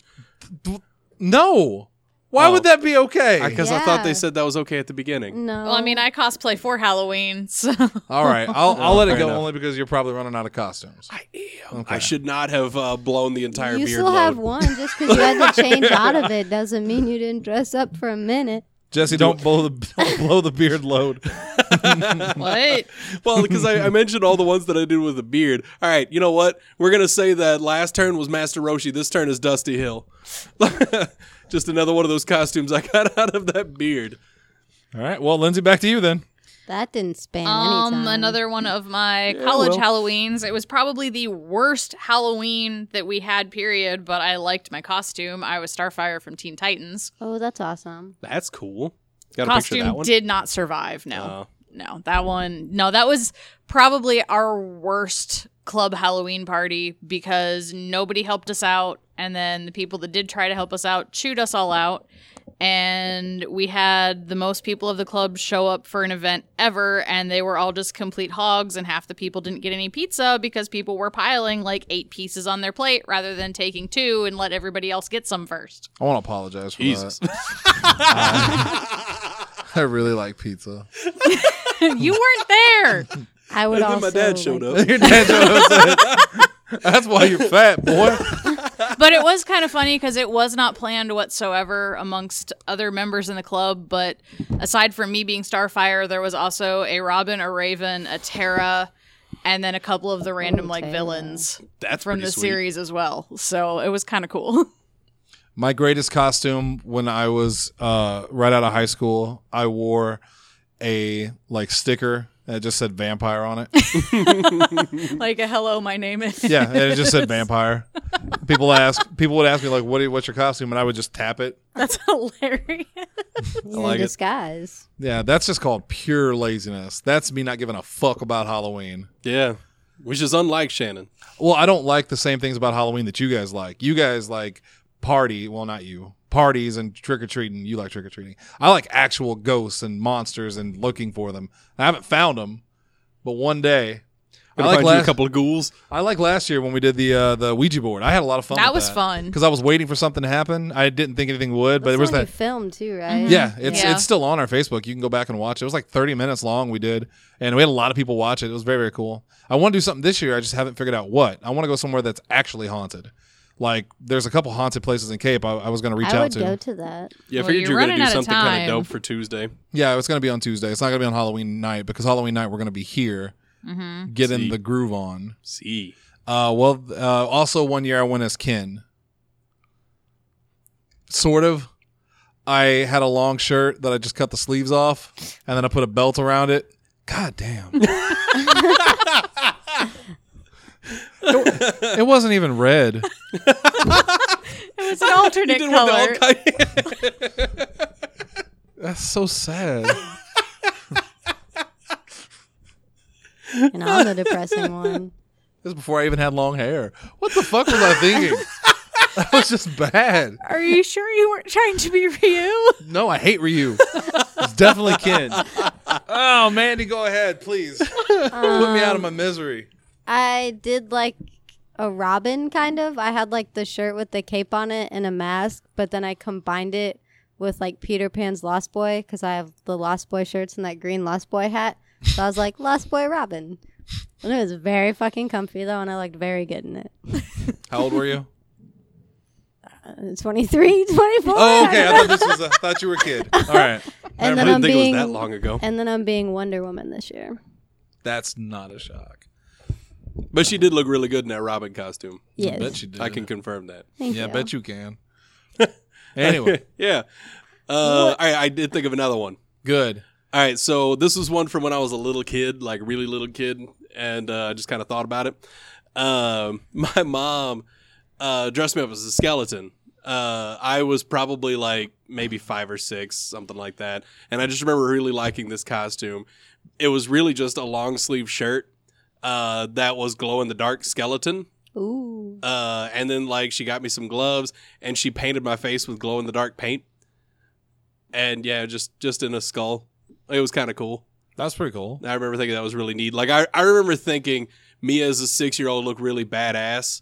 No. Why Oh. would that be okay? Because I thought they Yeah. said that was okay at the beginning. No. Well, I mean, I cosplay for Halloween, so All right, I'll let it fair go enough. only because you're probably running out of costumes. I am. Okay. I should not have blown the entire you beard still load. have one. Just because you had to change out of it doesn't mean you didn't dress up for a minute. Jesse, don't blow the beard load. what? Well, because I mentioned all the ones that I did with the beard. All right, you know what? We're going to say that last turn was Master Roshi. This turn is Dusty Hill. Just another one of those costumes I got out of that beard. All right, well, Lindsay, back to you then. That didn't span any time. Another one of my college well. Halloweens. It was probably the worst Halloween that we had, period, but I liked my costume. I was Starfire from Teen Titans. Oh, that's awesome. That's cool. Got a picture of that Costume one? did not survive, no. Oh. No, that one. No, that was probably our worst club Halloween party because nobody helped us out. And then the people that did try to help us out chewed us all out. And we had the most people of the club show up for an event ever. And they were all just complete hogs. And half the people didn't get any pizza because people were piling like 8 pieces on their plate rather than taking 2 and let everybody else get some first. I want to apologize for Jesus. that. I really like pizza. You weren't there. I would And then also. my dad showed up. Your dad showed up and said, that's why you're fat, boy. But it was kind of funny because it was not planned whatsoever amongst other members in the club. But aside from me being Starfire, there was also a Robin, a Raven, a Terra, and then a couple of the random like Terra. villains That's from pretty the sweet. series as well. So it was kind of cool. My greatest costume when I was right out of high school, I wore a like sticker that just said vampire on it. Like a hello, my name is. Yeah, and it just said vampire. People would ask me like, what's your costume? And I would just tap it. That's hilarious. You're like in it. disguise. Yeah, that's just called pure laziness. That's me not giving a fuck about Halloween. Yeah. Which is unlike Shannon. Well, I don't like the same things about Halloween that you guys like. You guys like party. Well, not you. Parties and trick-or-treating. You like trick-or-treating. I like actual ghosts and monsters and looking for them. I haven't found them, but one day. I Gonna like, find you a couple of ghouls. I like last year when we did the Ouija board. I had a lot of fun That with was fun. because I was waiting for something to happen. I didn't think anything would, but That's there was the one that. you filmed too, right? Yeah, it's Yeah. it's still on our Facebook. You can go back and watch it. It was like 30 minutes long we did, and we had a lot of people watch it. It was very, very cool. I want to do something this year. I just haven't figured out what. I want to go somewhere that's actually haunted. Like, there's a couple haunted places in Cape I was going to reach I out would to. go to that. Yeah, I Well, figured you're you were going to running do out of something kind time. of dope for Tuesday. Yeah, it's going to be on Tuesday. It's not going to be on Halloween night because Halloween night we're going to be here getting See. the groove on. See. Also one year I went as Ken. Sort of. I had a long shirt that I just cut the sleeves off, and then I put a belt around it. God damn. It wasn't even red. It was an alternate You did one color. that all That's so sad. And I'm the depressing one. This is before I even had long hair. What the fuck was I thinking? That was just bad. Are you sure you weren't trying to be Ryu? No, I hate Ryu. It's definitely Ken. Oh, Mandy, go ahead, please. Put me out of my misery. I did like a Robin, kind of. I had like the shirt with the cape on it and a mask, but then I combined it with like Peter Pan's Lost Boy because I have the Lost Boy shirts and that green Lost Boy hat. So I was like, Lost Boy Robin. And it was very fucking comfy, though, and I looked very good in it. How old were you? 23, 24. Oh, okay. I thought you were a kid. All right. And I then didn't think it was that long ago. And then I'm being Wonder Woman this year. That's not a shock. But she did look really good in that Robin costume. Yes. I bet you did. I can confirm that. Thank Yeah, I you. bet you can. Anyway, Yeah. I did think of another one. good. All right, so this was one from when I was a little kid, like really little kid, and I just kind of thought about it. My mom dressed me up as a skeleton. I was probably like maybe 5 or 6, something like that. And I just remember really liking this costume. It was really just a long sleeve shirt that was glow in the dark skeleton. Ooh. And then like she got me some gloves and she painted my face with glow in the dark paint. And yeah, just in a skull. It was kind of cool. That's pretty cool. I remember thinking that was really neat. Like I remember thinking me as a 6-year-old looked really badass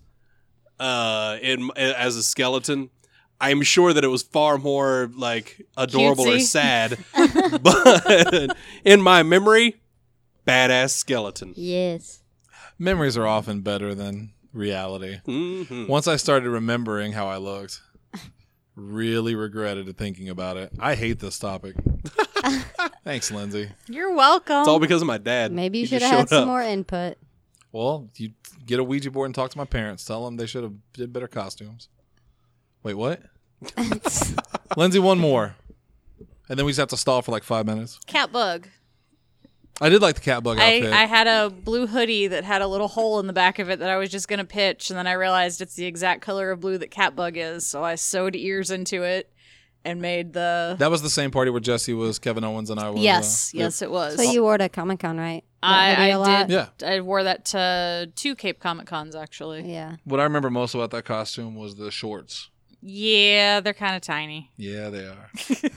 as a skeleton. I'm sure that it was far more like adorable or Cutesy. sad, but in my memory, badass skeleton. Yes. Memories are often better than reality. Mm-hmm. Once I started remembering how I looked, really regretted thinking about it. I hate this topic. Thanks, Lindsay. You're welcome. It's all because of my dad. Maybe you He should just have had showed some up. more input. Well, you get a Ouija board and talk to my parents. Tell them they should have did better costumes. Wait, what? Lindsay, one more. And then we just have to stall for like 5 minutes. Cat bug. I did like the cat bug outfit. I had a blue hoodie that had a little hole in the back of it that I was just going to pitch, and then I realized it's the exact color of blue that cat bug is, so I sewed ears into it and made the... That was the same party where Jesse was Kevin Owens and I was. Yes, yes, it was. So you wore to Comic-Con, right? That hoodie a I lot? did. Yeah. I wore that to 2 Cape Comic Cons, actually. Yeah. What I remember most about that costume was the shorts. Yeah, they're kind of tiny. Yeah, they are.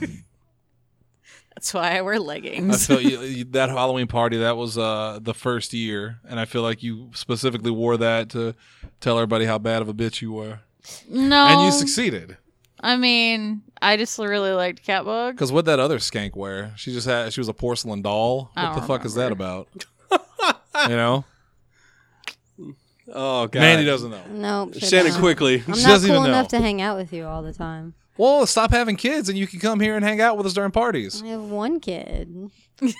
That's why I wear I leggings. felt that Halloween party, that was the first year. And I feel like you specifically wore that to tell everybody how bad of a bitch you were. No. And you succeeded. I mean, I just really liked Catbug. Because what'd that other skank wear? She was a porcelain doll. I What the don't fuck is that remember. about? You know? Oh god, Mandy doesn't know. No. Shannon, quickly. I'm She not doesn't cool even enough know. to hang out with you all the time. Well, stop having kids and you can come here and hang out with us during parties. I have one kid.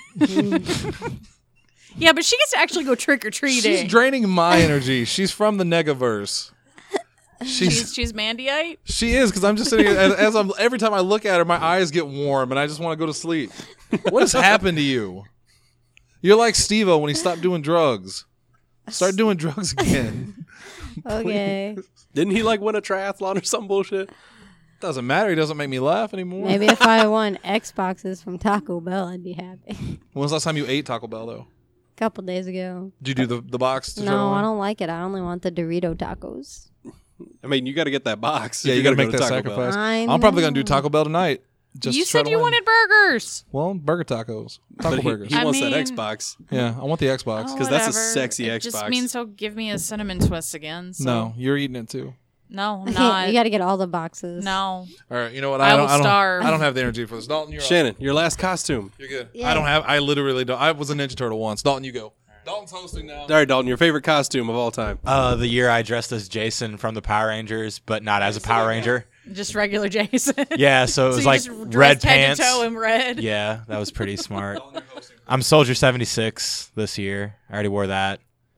Yeah, but she gets to actually go trick or She's treating. draining my energy. She's from the Negaverse. She's Mandyite. She is, because I'm just sitting here, as I'm every time I look at her, my eyes get warm and I just want to go to sleep. What has happened to you? You're like Steve-O when he stopped doing drugs. Start doing drugs again. Okay. Didn't he like win a triathlon or some bullshit? Doesn't matter. He doesn't make me laugh anymore. Maybe if I won Xboxes from Taco Bell, I'd be happy. When was the last time you ate Taco Bell, though? A couple days ago. Did you do the box? To try No, one? I don't like it. I only want the Dorito tacos. I mean, you got to get that box. Yeah, if you you're got to gonna make go that Taco Bell. sacrifice. I I'm probably going to do know. Taco Bell tonight. Just You to try said to you win. wanted burgers. Well, burger tacos. But Taco he burgers. I wants that mean- Xbox. Yeah, I want the Xbox. Oh, 'Cause that's a whatever. sexy It Xbox. just means he'll give me a cinnamon twist again. So. No, you're eating it too. No, I I'm can't- not. You got to get all the boxes. No. All right, you know what? I don't, will I don't, starve. I don't have the energy for this. Dalton, you're up. Shannon, your last costume. You're good. Yeah. I don't have. I literally don't. I was a Ninja Turtle once. Dalton, you go. Dalton's hosting now. All right, Dalton, your favorite costume of all time. The year I dressed as Jason from the Power Rangers, but not as a Power Ranger. Just regular Jason. Yeah, so it So was you like just dressed red head pants. to toe in red. Yeah, that was pretty smart. I'm Soldier 76 this year. I already wore that.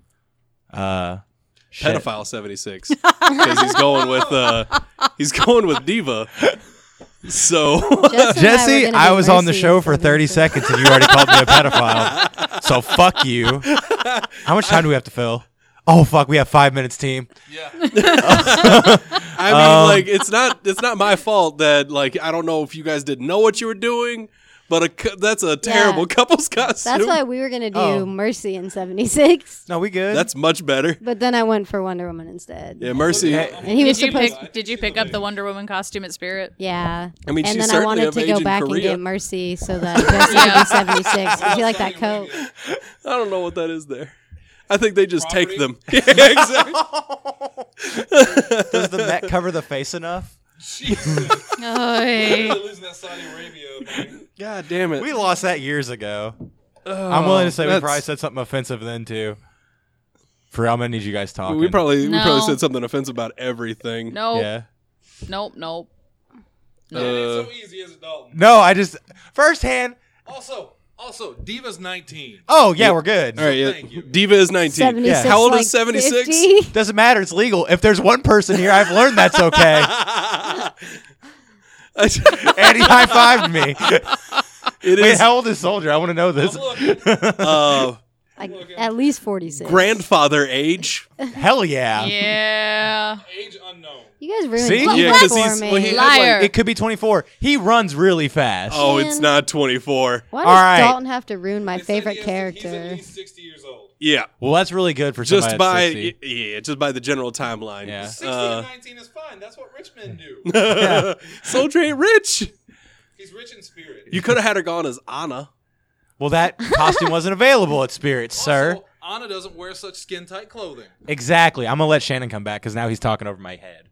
Shit. Pedophile 76 because he's going with Diva. So Jesse, I was on the show for 30 seconds and you already called me a pedophile. So fuck you. How much time do we have to fill? Oh fuck, we have 5 minutes, team. I mean, like it's not my fault that like I don't know if you guys didn't know what you were doing but that's a terrible couple's costume. That's why we were gonna do Mercy in '76. No, we good. That's much better. But then I went for Wonder Woman instead. Yeah, Mercy. And he was supposed. Did you pick up the Wonder Woman costume at Spirit? Yeah. I mean, and she's then I certainly wanted of to age go in back Korea. and get Mercy so that Jesse could be 76. Because you like that coat. I don't know what that is there. I think they just take them. Yeah, exactly. Does the Met cover the face enough? Oy. Losing that Saudi Arabia, man. God damn it. We lost that years ago. I'm willing to say we that's- probably said something offensive then too. For real, I'm gonna need you guys talking. We probably No. said something offensive about everything. Nope. Yeah. Nope. Man, it's so easy as a Dalton. No, I just firsthand. Also, Diva's 19. Oh yeah, we're good. All right, yeah. Thank you. Diva is 19. 76. How old like is 76? 50? Doesn't matter. It's legal. If there's one person here, I've learned that's okay. And he high fived me. It Wait, is how old is Soldier? I want to know this. Like, at least 46. grandfather age. Hell yeah. Yeah. Age unknown. You guys ruined See? Diva Yeah, 'cause for he's- me. well, he- Liar. It could be 24. He runs really fast. Oh, Man. it's not 24. Why All does right. Dalton have to ruin my It said favorite He's at character? least 60 years old. Yeah. Well, that's really good for Just somebody by at 60. yeah, just by the general timeline. Yeah. 60 and 19 is fine. That's what rich men do. Soldier ain't rich. He's rich in spirit. You could have had her gone as Anna. Well, that costume wasn't available at Spirit, sir. Also, Anna doesn't wear such skin-tight clothing. Exactly. I'm going to let Shannon come back because now he's talking over my head.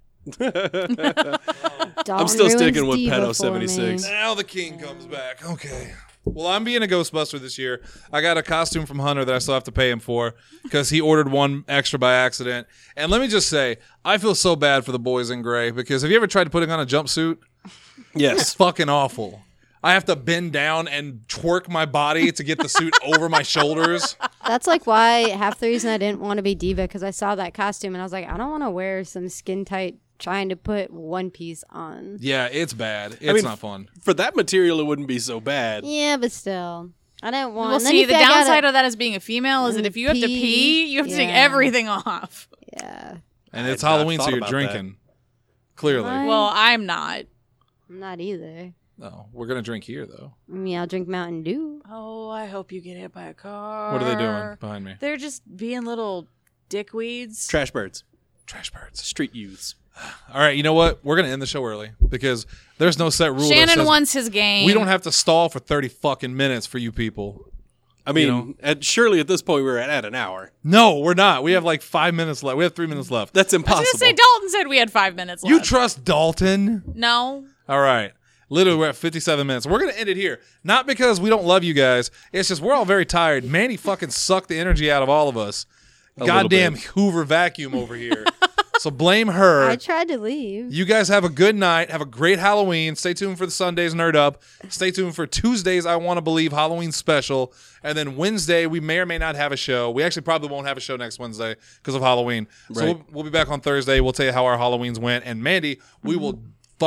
Dalton still ruins sticking with Diva Pedo for 76. me. Now the king comes back. Okay. Well, I'm being a Ghostbuster this year. I got a costume from Hunter that I still have to pay him for because he ordered one extra by accident. And let me just say, I feel so bad for the boys in gray because have you ever tried putting on a jumpsuit? It's Yes. fucking awful. I have to bend down and twerk my body to get the suit over my shoulders. That's like why half the reason I didn't want to be Diva, because I saw that costume and I was like, I don't want to wear some skin tight trying to put one piece on. Yeah, it's bad. It's mean, not fun. For that material, it wouldn't be so bad. Yeah, but still, I didn't want. Well, and then see, if the I gotta- downside of that as being a female is that if you have to pee, you have to take Yeah. everything off. Yeah, And it's I'd not Halloween, so thought you're about drinking. Clearly. Why? Well, I'm not. I'm not either. No, we're going to drink here, though. I mean, I'll drink Mountain Dew. Oh, I hope you get hit by a car. What are they doing behind me? They're just being little dickweeds. Trash birds. Trash birds. Street youths. All right, you know what? We're going to end the show early because there's no set rule. that Shannon says wants his game. we don't have to stall for 30 fucking minutes for you people. I mean, You know? surely at this point we're at an hour. No, we're not. We have like 5 minutes left. We have 3 minutes left. That's I was impossible. gonna say Dalton said we had 5 minutes left. You trust Dalton? No. All right. Literally, we're at 57 minutes. We're going to end it here. Not because we don't love you guys. It's just we're all very tired. Mandy fucking sucked the energy out of all of us. little Goddamn bit. Hoover vacuum over here. So blame her. I tried to leave. You guys have a good night. Have a great Halloween. Stay tuned for the Sundays Nerd Up. Stay tuned for Tuesdays I Want to Believe Halloween special. And then Wednesday, we may or may not have a show. We actually probably won't have a show next Wednesday because of Halloween. So Right. we'll be back on Thursday. We'll tell you how our Halloweens went. And Mandy, we will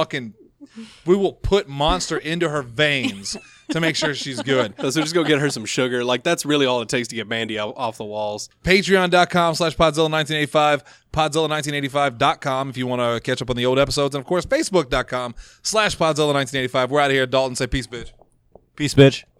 put Monster into her veins to make sure she's good. So just go get her some sugar. Like, that's really all it takes to get Mandy off the walls. Patreon.com/Podzilla1985, Podzilla1985.com if you want to catch up on the old episodes. And of course, Facebook.com/Podzilla1985. We're out of here. Dalton, say peace, bitch. Peace, bitch.